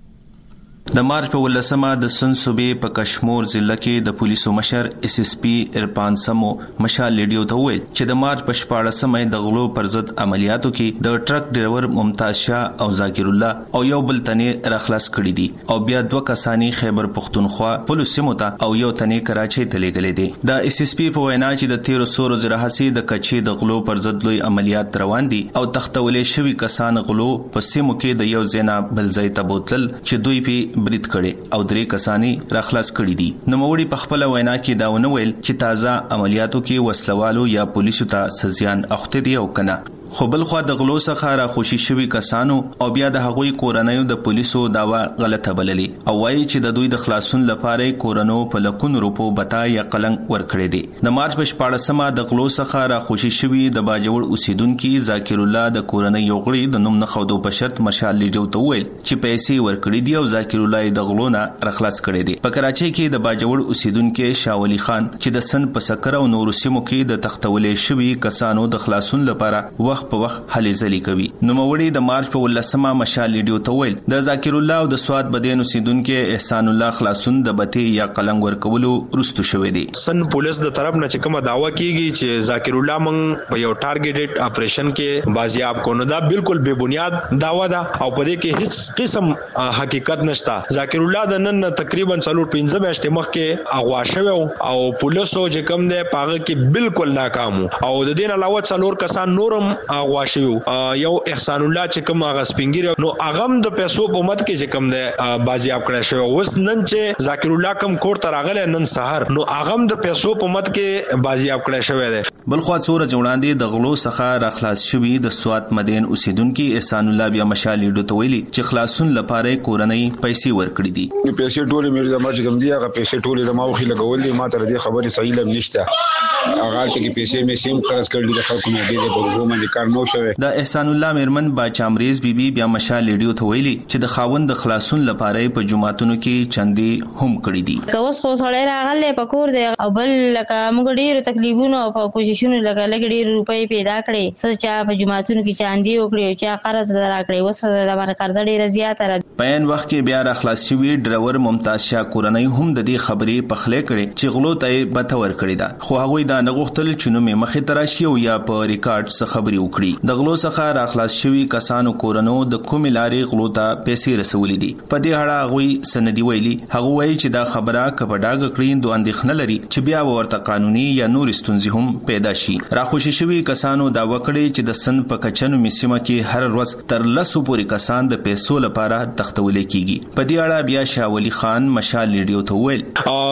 د مارچ په 18مه د سن صوبې په کشمور ضلع کې د پولیسو مشر اس اس پی ارفان سمو مشال لیډیو ته ویل چې د مارچ په 14مه د غلو پر ضد عملیاتو کې د ټرک ډرایور ممتاز شاه او ذاکر الله او یو بل تنې راخلاص کړي دي او بیا 2 کسانی خیبر پختونخوا پولیس سیمه او یو تنې کراچۍ ته لېږلې دي. د اس اس پی په وینا چې د 1300 ورځې د کچې د غلو پر ضد لوی عملیات روان دي او تختولې شوی کسان غلو په سیمو کې د یو زینا بل ځای ته بوتل چې دوی په برید کړي او 3 کسانی راخلاص کړي دي. نوموړي په خپل وینا کې دا ونه ویل چې تازه عملیاتو کې وسلوالو یا پولیسو ته سزيان اخته دي او کنه. خو بل خو د غلو څخه را خوشي شوی کسانو او بیا د هغوی کورنیو د پولیسو داوا غلطه بللې او وایي چې د دوی د خلاصون لپاره کورنو په لکونو روپو بتا یا قلنګ ورکړي دي. د مارچ په 14مه د غلو څخه را خوشي شوی د باجوړ اوسیدونکو ذاکر الله د کورنۍ یو غړي د نوم نه خودو په شرط مشال لیډیو ته ویل چې پیسې ورکړي دي او ذاکر الله د غلونه راخلاص کړي دي. په کراچۍ کې د باجوړ اوسیدونکو شاولي خان چې د سن په سکر او نور سیمو کې د تختولې شوی کسانو د خلاصون لپاره په وخت هلې ځلې کوي. نوموړي د مارچ په 18مه مشال لیډیو ته ویل د ذاکر الله او د سواد بدین اوسیدونکو احسان الله خلاصون د بتی یا قلنګ ورکولو رستو شوې دي. سن پولیس د طرف نه چې کومه داوا کیږي چې ذاکر الله مونږ په یو ټارګټډ اپریشن کې بازیاب کو نو دا بالکل بے بنیاد داوا ده او په دې کې هیڅ قسم حقیقت نشته. ذاکر الله د نن تقریبا 4-5 میاشتې مخکې اغوا شوی او پولیسو چې کوم ده پاغه کې بالکل ناکام او د دین علاوه 4 کسان نورم اغوا یو احسان الله چې کوم هغه سپینګری نو اغم د پیسو په مت کې چې کوم ده بازیاب کړی شو. وس نن چې ذاکر الله کوم کور ته راغله نن سحر نو اغم د پیسو په مت کې بازیاب کړی شوی دی. بل خو څوره جوړاندې د غلو څخه راخلاص شوی د سوات مدین اوسیدونکو احسان الله بیا مشال لیډو ته ویلي چې خلاصون لپاره کورنۍ پیسې ورکړي دي. پیسې ټولې مې د ماج کوم دی هغه پیسې ټولې د ماوخي لګولې ما تر دې خبرې صحیح لم نشته هغه ته کې پیسې مې سیم خرڅ کړې د خلکو نه دي په ګومه د کار نو شوی. د احسان الله میرمن با چامریز بیبي بیا مشال لیډیو ته ویلي چې د خاوند د خلاصون لپاره په جمعاتونو کې چندي هم کړی دي. کوس خو سړی راغله پکور دی او بل لکه موږ ډیر تکلیفونه او کوششونه لګړي روپۍ پیدا کړې څه چا په جمعاتونو کې چاندي وکړي او چا قرض راکړي وسره لمر قرض ډیر زیات را په ان وخت کې بیا راخلاص شوی ډرایور ممتاز شاه کورنۍ هم د دې خبرې په خله کړي چې غلو ته بته ور کړی دا خو هغه دا نه غوښتل چې نو مې مخې تراشي او یا په ریکارډ څخه خبري وکړي. د غلو څخه راخلاص شوی کسانو کورنو د کومې لارې غلو ته پیسې رسولې دي. په دې اړه غوي سندي ویلي هغه وایي چې دا خبره کبډاګ کړین دوه اندېښنه لري چې بیا ورته قانوني یا نور ستونزې هم پیدا شي. راخوشي شوی کسانو دا وکړي چې د سن په کچنو میسیمه کې هر ورځ تر 100 پورې کسان د پیسو لپاره تختول کیږي. په دې اړه بیا شاولي خان مشال لیډیو ته ویل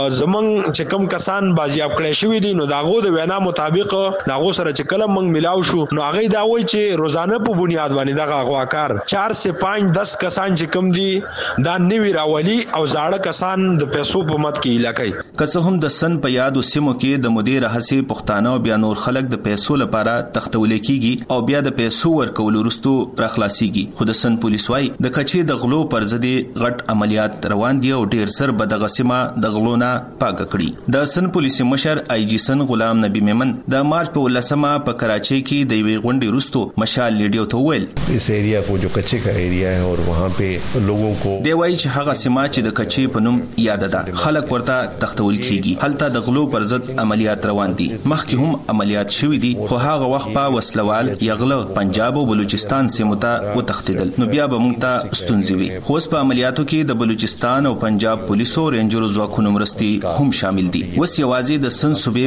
زمنګ چې کوم کسان بازیاب کړی شوی دي نو داغو د وینا مطابق داغو سره چې کله موږ ملاو شو نو هغه دا وایي چې روزانه په بنیاد باندې دغه غواکار 4 سے 5-10 کسان چې کم دي دا نیوی راولي او زاړه کسان د پیسو په مت کې علاقې که هم د سن په یاد سیمو کې د مدیر حسی پښتانه او بیا نور خلک د پیسو لپاره تختول کیږي او بیا د پیسو ورکول وروسته راخلاصيږي. خو د سن پولیس وايي د کچې د غلو پر ضد غټ عملیات روان دي او ډیر سر بدغه سیمه د غلونه پاک کړي. د سن پولیس مشر آی جی سن غلام نبی میمن د مارچ په 18مه په کراچۍ کې د وی غونډې وروسته مشال لیډیو ته ویل اس ایریا کو جو کچې کا ایریا ہے اور وہاں پہ لوگوں کو دی وایي چې هغه سیمه چې د کچې په نوم یاد ده خلک ورته تختول کیږي. هلته د غلو پر ضد عملیات روان دي. مخکې هم عملیات شوې دي خو هغه وخت په وسلوال یغله پنجاب او بلوچستان سیمو ته وتښتیدل نو بیا به موږ ته ستونزې وي. خو په عملیاتو کې د بلوچستان او پنجاب پولیسو رینجرو ځواکونو مرستي هم شامل دي. وس یوازې د سن صوبې په دریو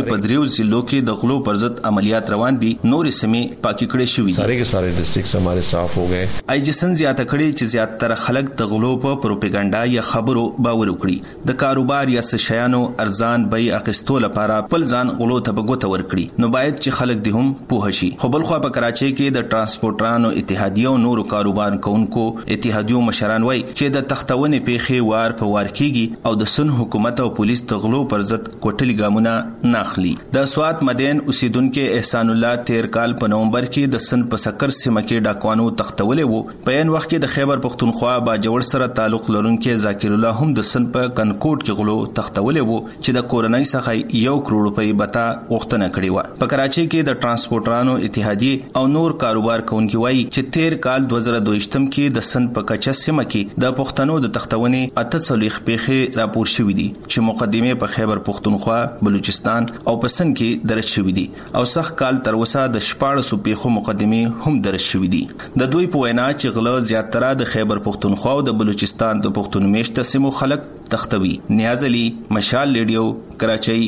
دریو ضلعو کې د غلو پر ضد عملیات روان دي. نورې سیمې پاکي کړې شوې سارے के सारे डिस्ट्रिक्ट्स हमारे साफ हो गए. ایجسن زیاته کړي چې زیاتره خلک د غلو په پروپاګاندا یا خبرو باور وکړي. د کاروبار یا شیانو ارزان بیې اخیستو لپاره خپل ځان غلو ته بغوته ورکړي. نو باید چې خلک دې هم پوه شي. خو بل خو په کراچۍ کې د ترانسپورټرانو اتحادیه او نورو کاروبار کوونکو اتحادیو مشران وایي چې د تختونې پیښې وار په وار کیږي او د سن حکومت او پولیس د غلو پر ضد کوټلي ګامونه ناخلي. د سوات مدین اوسیدونکو احسان الله تیر کال په نومبر کې د سن په سکر سیمه کې ډاکوانو تختولې وو. په یان وخت کې د خیبر پختونخوا باجوړ سره تعلق لرونکو ذاکر الله هم د سن په کنکوټ کې غلو تختولې وو چې د کورنۍ څخه 1 کروڑ روپۍ بتا وختنه کړې و. په کراچۍ کې د ترانسپورټرانو اتحادیه او نور کاروبار کوونکو وایي چې تیر کال 2022 کې د سن په کچا سیمه کې د پښتنو د تختونې 48 پیښې راپور شوې دي چې مقدمه په خیبر پختونخوا، بلوچستان او په سن کې درج شوې دي او سخت کال تر اوسه د 14 پیښو مقدمه هم درج شوې دي. د دوی په وینا چې غلا زیاتره د خیبر پختونخوا او د بلوچستان د پښتون میشته سیمو خلک تختوي. نیاز علي، مشال ریډیو، کراچۍ.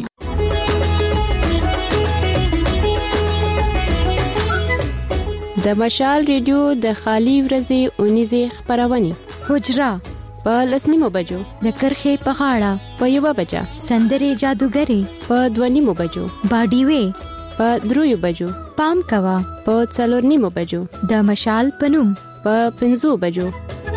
د مشال ریډیو د خالی ورځې اونیزه خبرونه حجرا په 10:30 بجو، د کرخې په غاړه په 1 بجه، سندرې جادوګری په 2:30 بجو، باډي وې په 3 بجو، پام کوا په 4:30 بجو، د مشال پنوم په 5 بجو.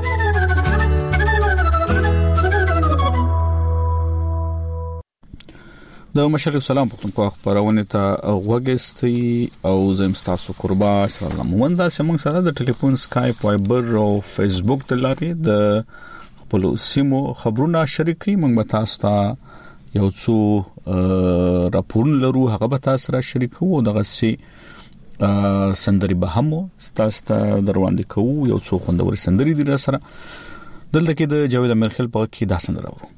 د مشرف سلام پختونخوا خبرونه ته وګستي او زم تاسو قربا سلام وندا سمون سره د ټلیفون سکایپ وایبر او فیسبوک د لارې د خپل سیمو خبرونه شریکي موږ به تاسو ته یو څو راپورونه لرو هغه به تاسو را شریکو او دغه سي سندري به هم تاسو ته دروازه کوو یو څو خوندور سندري دي را سره دلته کې د جاوید امرخیل په کې دا سندره ورو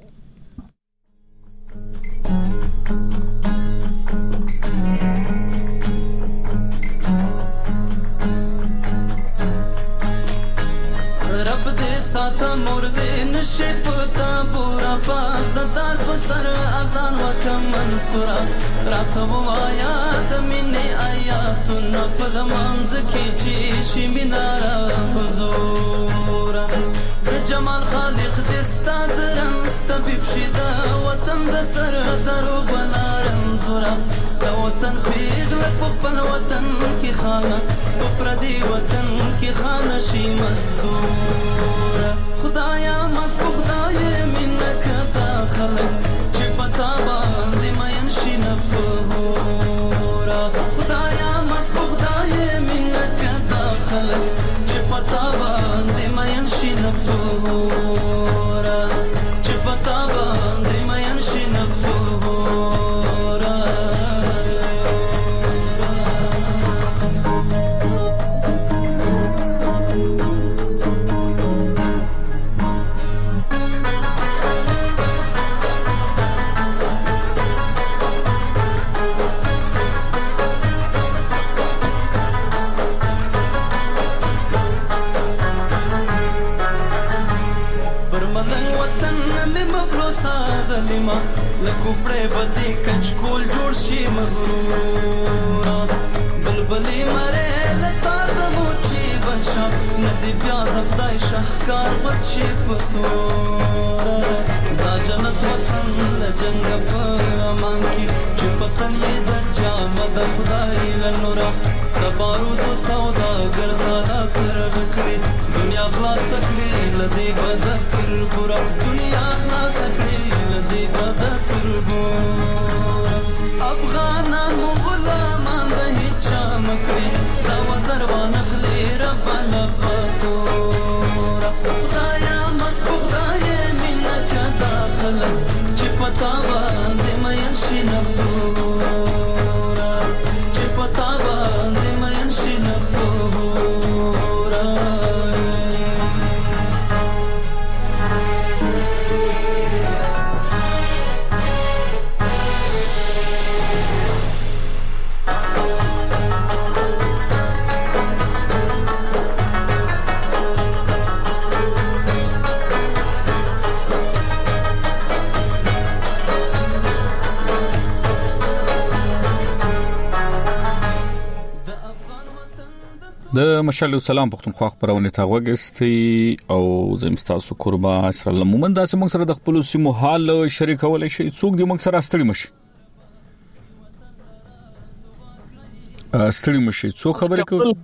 ساته مرده نشي پتا پورا پاس د دار په سر اذان وکم منصورا راته وایا د مینې آیاتونه په لمانځ کې چې شي مینارا حضور د جمال خالق دستا درنس طبيب شي د وطن د سر درو بلارم زورا د وطن پیغله په خپل وطن کې خانه په پردي وطن کې خانه شي مزدور خدایا مسکو خدای منک تا خلق چې پتا باندې مین شي نفورا خدایا مسکو خدای منک تا خلق چې پتا باندې مین شي نفورا چې پتا باندې مین شي نفورا ظالما لکوپړې بدی کچکول جوړ شي مغرورا بلبلې مره لتار د موچی بشا ندی بیا د خدای شهکار وڅ شي پتورا دا جنت وطن لجنګ په امان کې چې پتن یې د جام د خدای لنورا د بارود سودا ګردا دا تر وکړي دنیا خلاص کړي لدی بد تر ګور دنیا خلاص کړي لدی بد تر ګور افغانان غلامان د هیڅ مکړي دا وزر ونخلي رب لپتور خدایا مسبوق خدای منک داخل چې پتا باندې مین شي نفورا چې پتا باندې مین شي نفورا د مشال سلام پختونخوا خبرونه تا وګستي او زم تاسو قربا اسره لمومن داسې موږ سره د خپل سیمو حال شریکول شي څوک دی موږ سره ستړي مشي څو خبرې کوي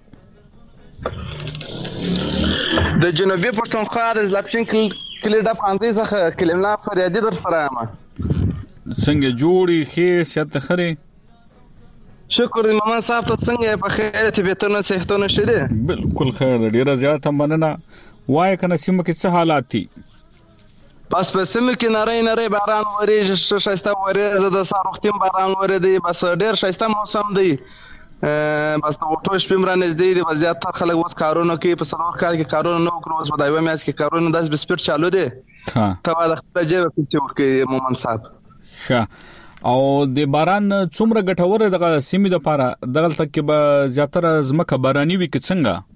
د جنوبي پښتونخوا د زلپشین کلی د 15 څخه کلملا فریادي در سره ما څنګه جوړي خې سیات خره شکر دې مامان صاحب ته څنګه په خیر طبيعتونه صحتونه شته بالکل خیر ډیره زیاته مننه وای کنه سیمه کې څه حالات دي بس په سیمه کې نری باران ورېږي شایسته ورېزه د ساروختیم باران ورېدي بس ډیر شایسته موسم دی بس ته وټو شپم را نږدې دي وضعیت خلک اوس کارونه کوي په سلور کال کې کارونه نو کړو اوس په دایو میاس کې کارونه داس بسپټ چالو دي ها ته د خپل جیب کې ورکې مومن صاحب ښه او د باران څومره ګټور دغه سیمې د پاره دغلت کې به زیاتره زمکه باراني وي کې څنګه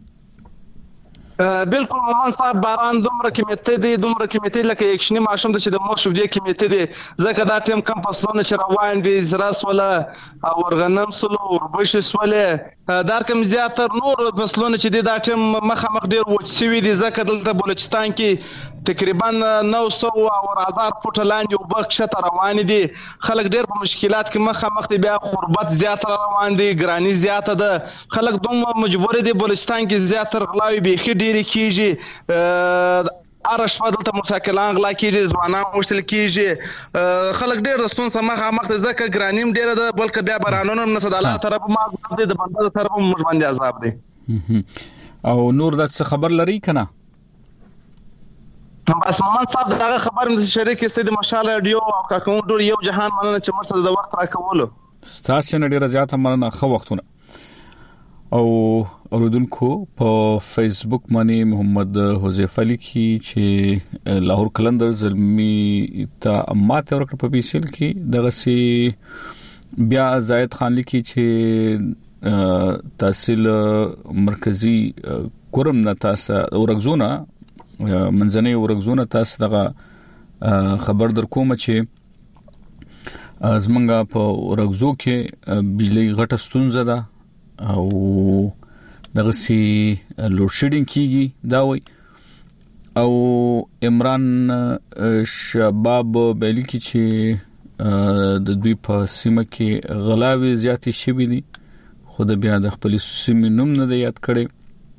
بالکل مومن صاحب باران دومره کمیته لکه یک شنی ماشوم د چې د مور شو دی کمیته دي ځکه دا ټیم کم فصلونه چې روان دي زراس ولا او ورغنم سلو وربش سوله دار کم زیاتر نور فصلونه چې دي دا ټیم مخ ډیر وچ سوي دي ځکه دلته بلوچستان کې تقریبا 900 او 1000 فوټ لاندې او بخښه روان دي خلک ډیر په مشکلات کې مخ بیا غربت زیات روان دي ګرانی زیاته ده خلک دومره مجبور دي بلوچستان کې زیاتر غلاوي بيخي ډیر کیږي ارش فضلته مساکلان غلا کیږي ځوانان مشتل کیږي خلک ډیر د ستون سمه مخ ځکه ګرانیم ډیر ده بلکې بیا برانونو نسداله طرف ما عذاب دي د بنده طرف مش باندې عذاب دي او نور د څه خبر لري کنه بس مومن صاحب دغه خبر مې شریک است د مشال رادیو او کاکون ډور یو جهان مننه چې مرسته د وخت راکولو ستاسو نه ډیره زیاته مننه خو وختونه او اوردونکو په فیسبوک باندې محمد حذیفه لیکي چې لاهور کلندر زلمی ته ماته ورکړ په پیسل کې دغه سي بیا زاید خان لیکي چې تحصیل مرکزی کورم نه تاسو ورغزونه منځنۍ ورغزونه تاسو دغه خبر در کوم چې زمونږه په ورغزو کې بجلی غټه ستونزه ده او دغه سي لوډ شیډینګ کیږي دا وای او عمران شباب بیلی کی چې د دوی په سیمه کې غلاوي زیاتې شوي دي خو د بیا د خپل سیمې نوم نه یاد کړي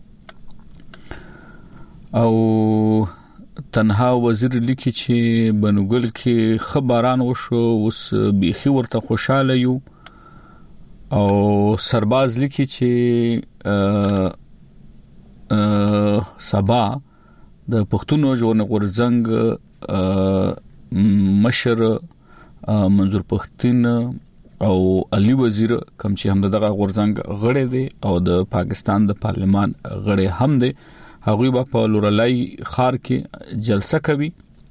او تنها وزیر لیکي چې بنوګل کې خبران وشو اوس بيخي ورته خوشاله یو او سرباز لیکي چې سبا د پښتونو ژوند غورزنګ مشر منظور پښتين او علي وزیر کوم چې هم دغه غورزنګ غړي دي او د پاکستان د پارلمان غړي هم دي هغوی با په لورلای خار کې جلسه کوي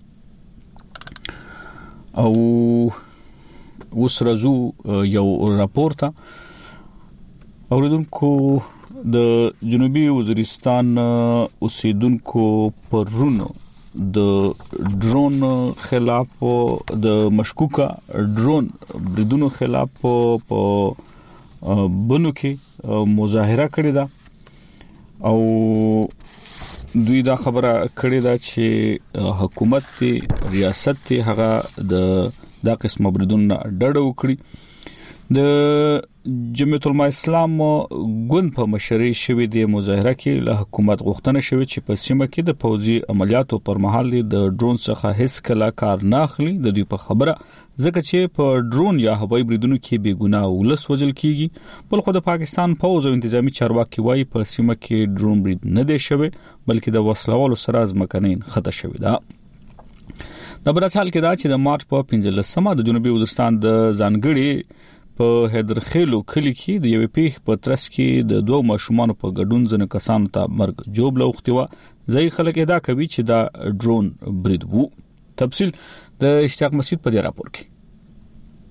او وسرزو یو راپورټ اوریدونکو د جنوبي وزیرستان اوسیدونکو پرونو د ډرون خلاف د مشکوکه ډرون بریدونو خلاف په بنو کې مظاهره کړې ده او دوی دا خبره کړې ده چې حکومت ته ریاست ته هغه د قسمه بریدونه ډډه وکړي د جمعیت العلماء اسلام ګوند په مشرۍ شوې د مظاهره کې له حکومت غوښتنه شوې چې په سیمه کې د فوزي عملیاتو پر مهال د ډرون څخه هیڅ کله کار نه اخلي د دوی په خبره ځکه چې په ډرون یا هوایي بریدونو کې بې ګناه ولس وژل کیږي بل خو د پاکستان فوز او انتظامی چارواکي وايي په سیمه کې ډرون برید نه دی شوی بلکې د وسلوالو سره ځمکنین خطا شوی دا د برسال کې دا چې د مارچ په 15مه د جنوبي وزیرستان د ځانګړي په هدرخیلو کلی کې د یو پیښ په ترڅ کې د دوه ماشومان په ګډون ځنه کسانو ته مرګ جوړ لوختیوا ځای خلک ادا کوي چې دا ډرون برید وو تفصیل د اشتیاق مسعود په دې راپور کې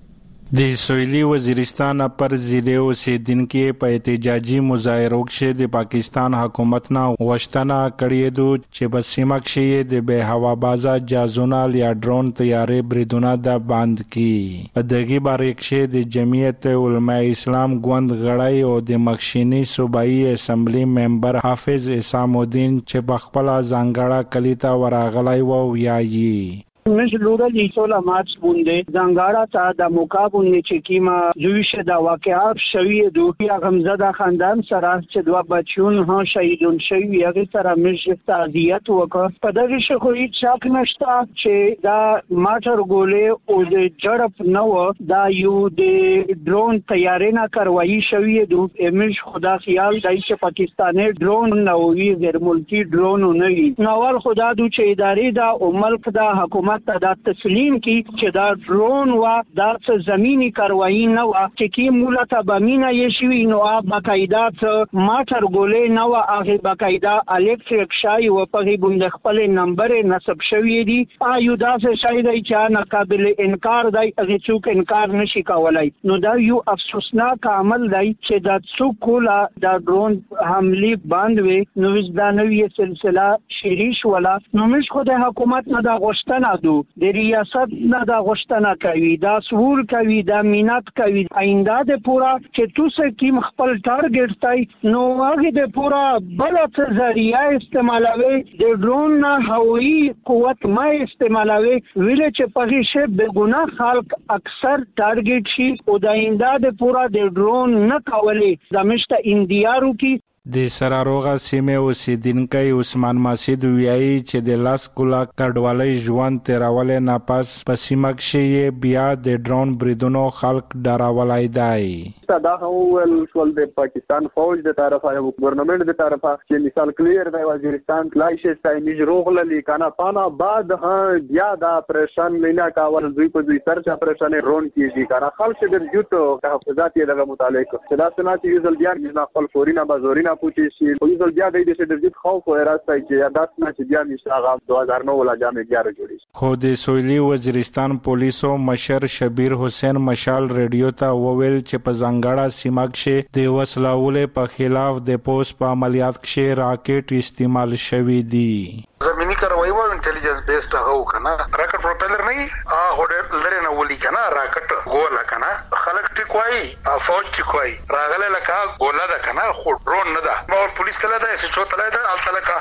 د سویلی وزیرستان پر ضلع اوسیدونکو په احتجاجي مظاهرو کې د پاکستان حکومت نه وشتنه کړې دو چې په سیمه کې د به هوا بازا جازونه یا ډرون طیارې بریدونه د باند کی په دغه باره کې د جمعیت علماء اسلام ګوند غړی او د مخشینی صوبایي اسمبلی ممبر حافظ اسام الدین چې په خپل ځانګړه کلیتا ورغلای وو یایي مش لورا لیسولا مارچ بونده زنګاړه تا د مقابله چې کیما جوړشه دا واقعات شوی دوه غمزده خاندان سره چې دوه بچون ها شهیدون شوی هغه سره مش تعزیت وکړه په دغه شخو هیڅ شک نشته چې دا ماټر ګولې او د جړپ نو دا یو د ډرون طیارې نه کاروایی شوی دوه مش خدا خیال دای چې پاکستاني ډرون نو وی غیر ملکی ډرون نه وي نوال خدا دو چې ادارې دا او ملک دا حکومت ته تسلیم کی چې دا ډرون وا د زمینی کاروایی نه وا چې کی مولته بمینه یې شوی نو باقاعده ماټر ګولې نه وا هغه باقاعده الکتریک شای او په بند خپل نمبر نسب شوی دی ایو دا څه شای دی چې نه قابل انکار دی هغه څوک انکار نشي کولای نو دا یو افسوسناک عمل دی چې دا څوک کولا دا ډرون حمله باندې نو دا نوې سلسله شریش ولا نو مش خو د حکومت نه دا غوښتنه د ریاست نه دا غوښتنه کوي دا سور کوي دا مینات کوي آینده د پورا چې تاسو کیم خپل ټارګټ تای نو هغه د پورا بل څه ذریعہ استعمالوي د ډرون نه هوایی قوت ما استعمالوي ویل چې په شی به ګناه خلق اکثر ټارګټ شي او د آینده د پورا د ډرون نه کولې د مشته اندیارو کی د سراروغه سیمه اوسیدونکو عثمان مسعود ویایي چې د لاس کولا کډوالۍ ژوند تیرولې نه پس په سیمه کې بیا د ډرون بریدونو خلک ډراولای دی دا هو ول د پاکستان فوج د طرفه او ګورنمنت د طرفه چې مثال کلیر دی وزیرستان تلای شي ستاینیج روغللی کنه پانا بعد ها بیا دا پریشان لینا کاول دوی په دوی سرچ اپریشن رون کیږي کنه خلک د یوټو تحفظات یې دغه متعلق چې دا سنت یو ځل بیا نه خپل فورینا بازورینه پوتې شي او یو ځل بیا د دې د خوف او راستای چې یادات نه چې بیا نشاغه 2009 ولا جامع 11 جوړی خو د سویلی وزیرستان پولیسو مشر شبیر حسین مشال ریډیو ته وویل چې په ځانګړه سیمه کې د وسلهولې په خلاف د پوس په عملیات کې راکټ استعمال شوی دی زمینی کاروایی و انټيليجنس بیسډ هغه کنه راکټ پروپیلر نه هوډ لري نه ولي کنه راکټ ګولا کنه خلک ټیکوي فوج ټیکوي راغله لکه ګولا ده کنه خو ډرون نه ده نو پولیس تل ده چې چوتله ده التلکه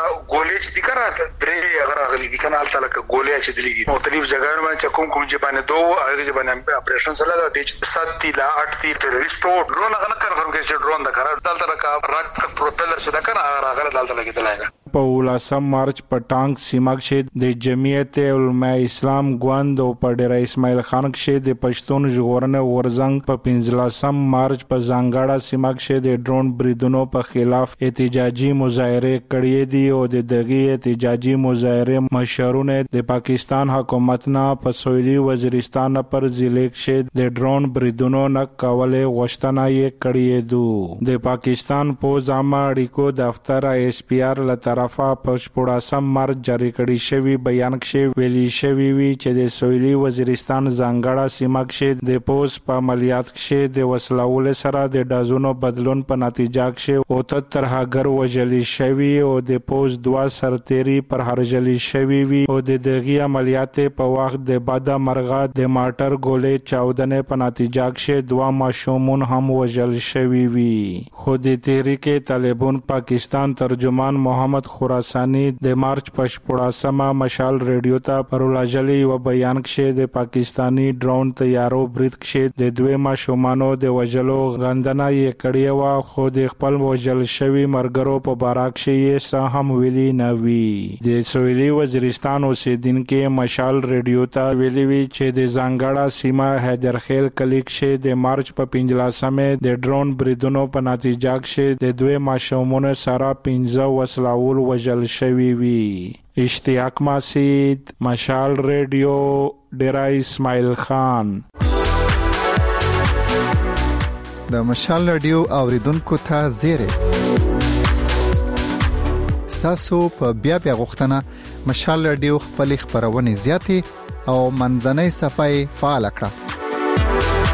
ګولې چې کنه درې هغه راغلي دي کنه التلکه ګولې چې دي مختلف ځایونو باندې چکم کوم چې باندې دوه هغه چې باندې اپریشن سره ده د 7 لا 8 ټیرریسټ ډرون هغه نه کنفرم کوي چې ډرون ده کنه التلکه راکټ پروپیلر چې ده کنه راغله التلکه دلایي په ولاسم مارچ په ټانک سیمه کې د جمعیت علماء اسلام ګوند او په ډیر اسماعیل خان کې د پښتون ژغورنې ورزنګ په 15 مارچ په ځانګړه سیمه کې د ډرون بریدونو په خلاف احتجاجي مظاهره کړې دي او د دغه احتجاجي مظاهره مشرونه د پاکستان حکومت نه په سویلی وزیرستان پر ضلع کې د ډرون بریدونو نه کولې غوښتنه یې کړې ده د پاکستان پوز عامه اړیکو دفتر اس پی آر له طرفه په 14 مارچ جاری کړی شوی بیان کې ویلي شوی وی چې د سویلی وزیرستان ځانګړه سیمه کې د پوس په عملیات کې د وسلهول سره د ډازونو بدلون په نتیجه کې او تر هغه وجلی شوی او د پوس 2 سرتيري پر هرجلی شوی وی او د دغه عملیات په وخت د بعد مرغه د ماټر ګولې چاودنې په نتیجه کې 2 ماشومان هم وجل شوی وی خو د تحریک طالبان پاکستان ترجمان محمد خراسانی د مارچ په 14 مشال ریډیو ته پرولجلی و بیان کې د پاکستانی ډرون طیارو برید کې د دوه ماشومانو د وجلو غندنه یې کړې و خو د خپل وجل شوی مرګرو په باره کې یې هم ویلي نه وی د سویلی وزیرستان اوسیدونکو مشال ریډیو ته ویلي وی چې د ځانګړه سیمه حیدرخیل کلی کې د مارچ په 15 د ډرون بریدونو په نتیجه کې د دوه ماشومانو سره 15 وسلاول وجل شوی وی اشتیاق مسعود مشال ریډیو ډیرا اسماعیل خان د مشال ریډیو اوریدونکو ته زیره ستاسو په بیا غوښتنه مشال ریډیو خپل خبرونه زیاتې او منځنۍ صفحه فعال کړه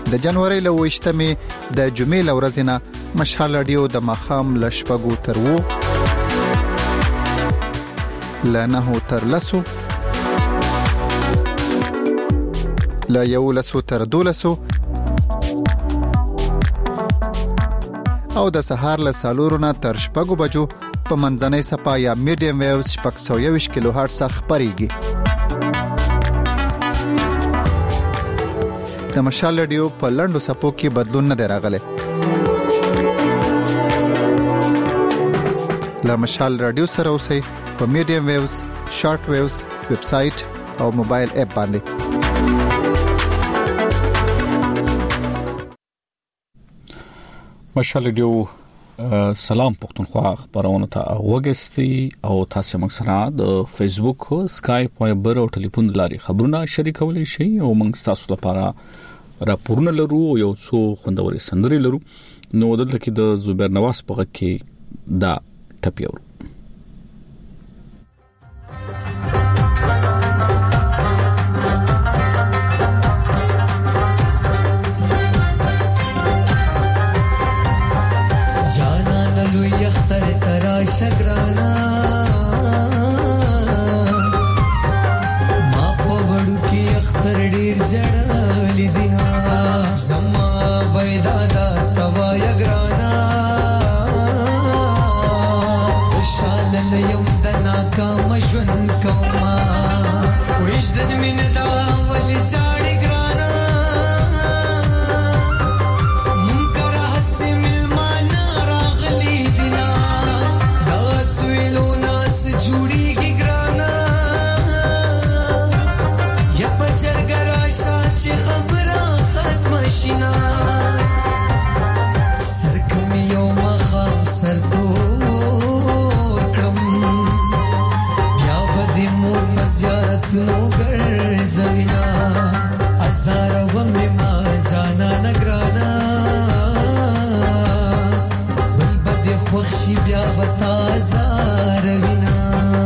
د جنوري له 28مې د جمعې له ورځې نه مشال رادیو د ماښام له 6 تر 9 له 9 تر 10 له 11 تر 12 او د سهار له 4 نه تر 6 بجو په منځنۍ صفه یا میډیم ویوز 620 کیلو هرتز خبريږي. د مشال رادیو په لندو صفو کې بدلون نه راغلی. له مشال رادیو سره اوسئ په میډیم ویوز، شارټ ویوز، ویب سټ او موبایل اپ باندې. مشال رادیو سلام پښتونخوا خبرونه ته وګستي او تاسو موږ سره د فیسبوک، اسکایپ او بر او ټلیفون لاري خبرونه شریکولای شئ او موږ تاسو لپاره راپورونه لرو او یو څو خوندوري سندري لرو. نو دلته کې د زبیر نواز په غږ کې دا ټپیور شگرانا ما په وړو کې اختر ډیر جړل دینا زما بيدادا توا یګرانا خوشاله یم د ناکام ژوند کوما وېش د مين دا ولې چاړې ګرانا منکر حسي ملمانا راغلي دینا ویلونا سجوړي کی ګرانا یا پچر ګراشا چې خبره ختم شینا سرکم یو مخام سرتور کم بیا بدی مور مزیارت نو ګرځوینا ازار و می ما جانا نګرانا وخشي بیا وتا زاروینا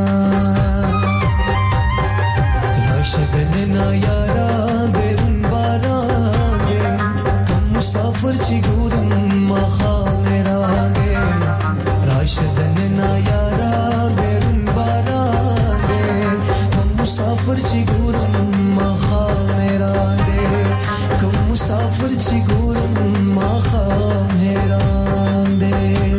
راشدنا یارا بیرون بارانگه کم مسافر چی گورم مخاورانگه راشدنا یارا بیرون بارانگه کم مسافر چی گورم مخاورانگه کم مسافر چی گورم مخاورانگه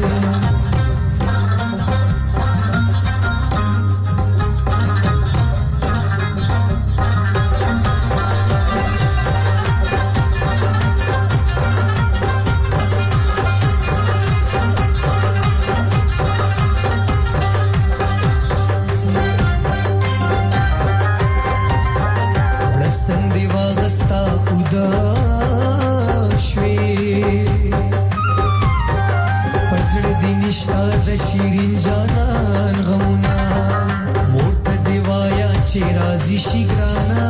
شیرین جانان غمونا مورت دیوایا چی رازی شگرانا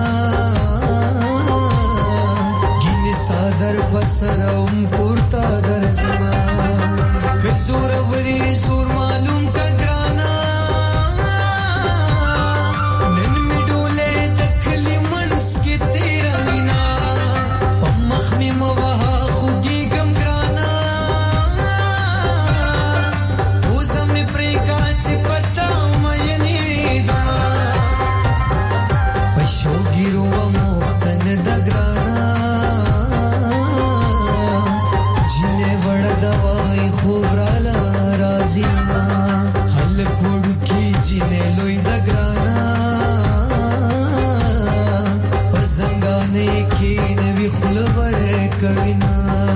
گین سادر پسرم پورتا در زمان که زور وری زور معلوم کا گرانا نن می ڈولے دکھلی منس کی تیرا وینا پمخ می موہا خوگی گم گرانا شوګیرو مختن دګرانا جنې وړ دوای خوبرالا رازینا هلک وړو کی جنې لوی دګرانا پسنګانې کې نوی خلور کوینا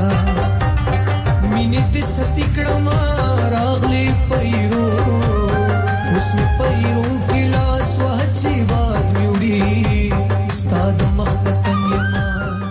مینې دې ستې کړم راغلي پیرو اوس می پیرو کلاس وهچی باد میوړي استاد مخبتن یما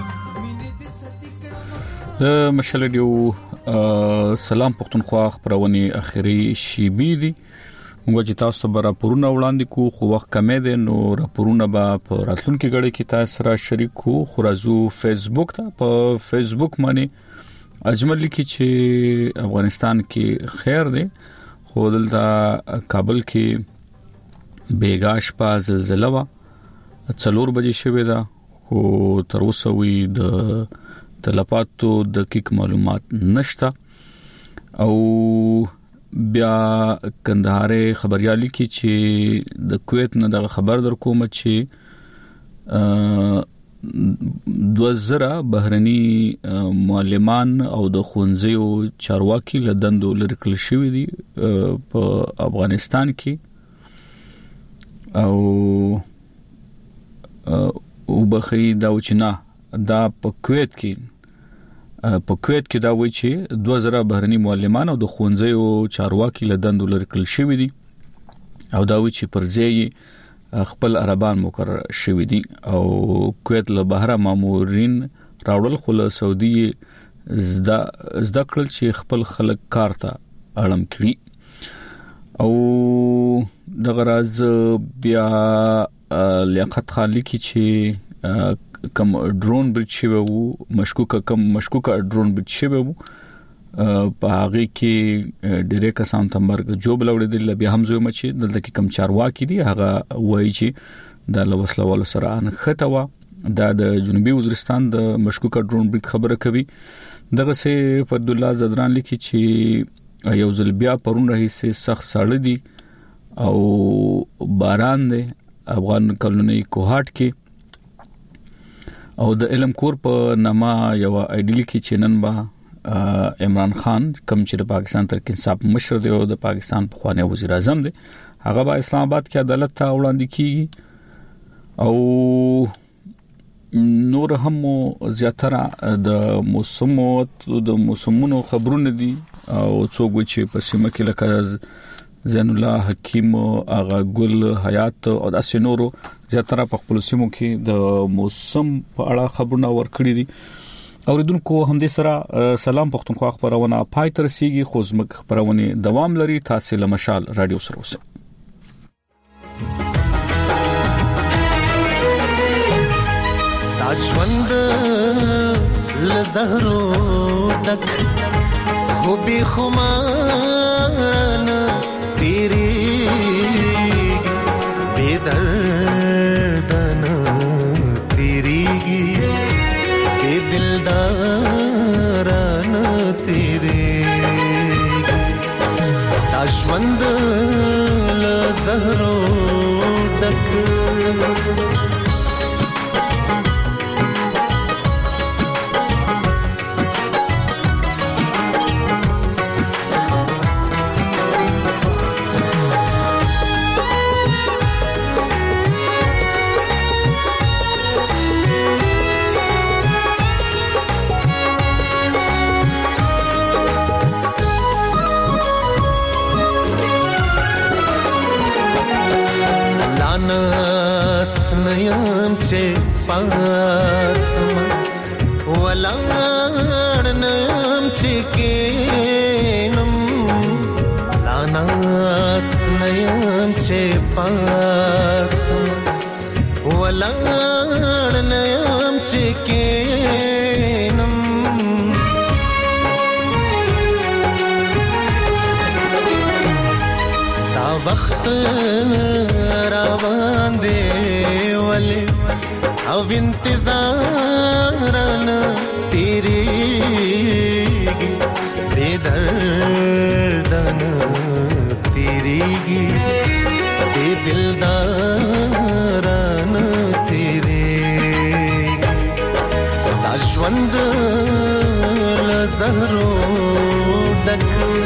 مشال رادیو سلام پښتونخوا خبرونه اخیری شیبی دي موږ چې تاسو ته راپورونه وړاندې کو خو وخت کمې ده نو راپورونه به په راتلونکي غړي کې تاسو سره شریک کو خو راځو فیسبوک ته په فیسبوک باندې اجمل لیکي چې افغانستان کې خیر ده خو دلته کابل کې بیګاش په زلزلہ وا 4 بجې شوه ده خو تر اوسه وی د تلفاتو دقیق معلومات نشته. او بیا کندهار خبريالي کې چې د کویت نه د خبر در کوم چې 2000 بهرني معلمان او د خونځیو چارواکي لدندو لرکل شوی دي په افغانستان کې او وبخي دا وچنا دا په کویت کې دا وایي چې 2000 بهرني معلمان او د خونځیو چارواکي لدندو لرکل شوی دي او دا وایي چې پرځای خپل عربان مقرر شوی دي او کویت له بهره مامورین راوړل خو له سعودي زده کړل چې خپل خلک کار ته اړم کړي او د غراز بیا لیاقت خالي کی چې کم ډرون برج شوی وو مشکوکه ډرون برج شوی وو په هغه کې ډېر کسان تمبرګ جوب لوړېدل بیا هم زوی مچ دلته کې کم چارواکي دي هغه وایي چې د لوسلوالو سره ان خطوا د جنوبي وزیرستان د مشکوکه ډرون برج خبره کوي دغه سه فضل الله زدران لیکي چې یو ځل بیا پرون رئیس سخت ساړه دي او باران دی افغان کلونی کوهاټ کې او د علم کور په نامه یو ایډیل کې چنن با عمران خان کوم چې د پاکستان ترک انصاف مشر دی او د پاکستان پخوانی وزیر اعظم دی هغه به اسلام آباد کې عدالت ته وړاندې کیږي او نور هم زیاتره د موسمونو خبرونه دي او څوک چې په سیمه کې لکه زین الله حکیم اغا ګل حیات او د اسنورو زیاتره په خپل سیمو کې د موسم په اړه خبرونه ورکړي دي. اوریدونکو همدې سره سلام پښتونخوا خبرونه پای تر رسیدي خو زموږ خبرونه دوام لري تاسو له مشال رادیو سره اوسئ. ژوند لزهرو دک خوبي خمارن تیری بدردن تیریگی بے دلدارن تیریگی ژوند لزهرو دک نیم چه پاسم ولان نیم چه کینم لاناست نیم چه پاسم ولان نیم چه کینم تا وقت روان دی ولی او انتظارن تیریگی بے دردن تیریگی بے دلدارن تیریگی دا ژوند لزهرو دک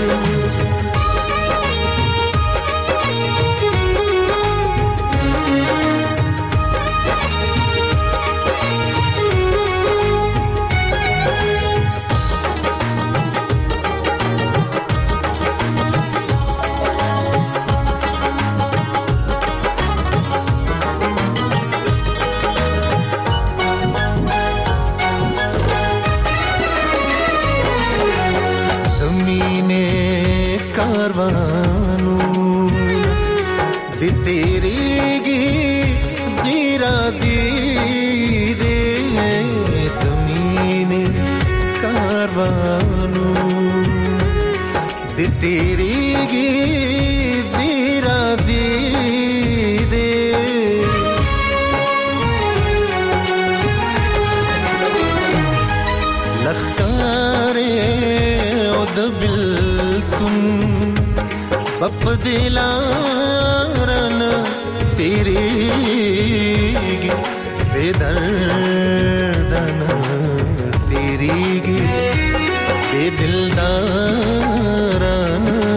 تیریگی زیرا زیدے बप दिलारन तेरी बेदर्दन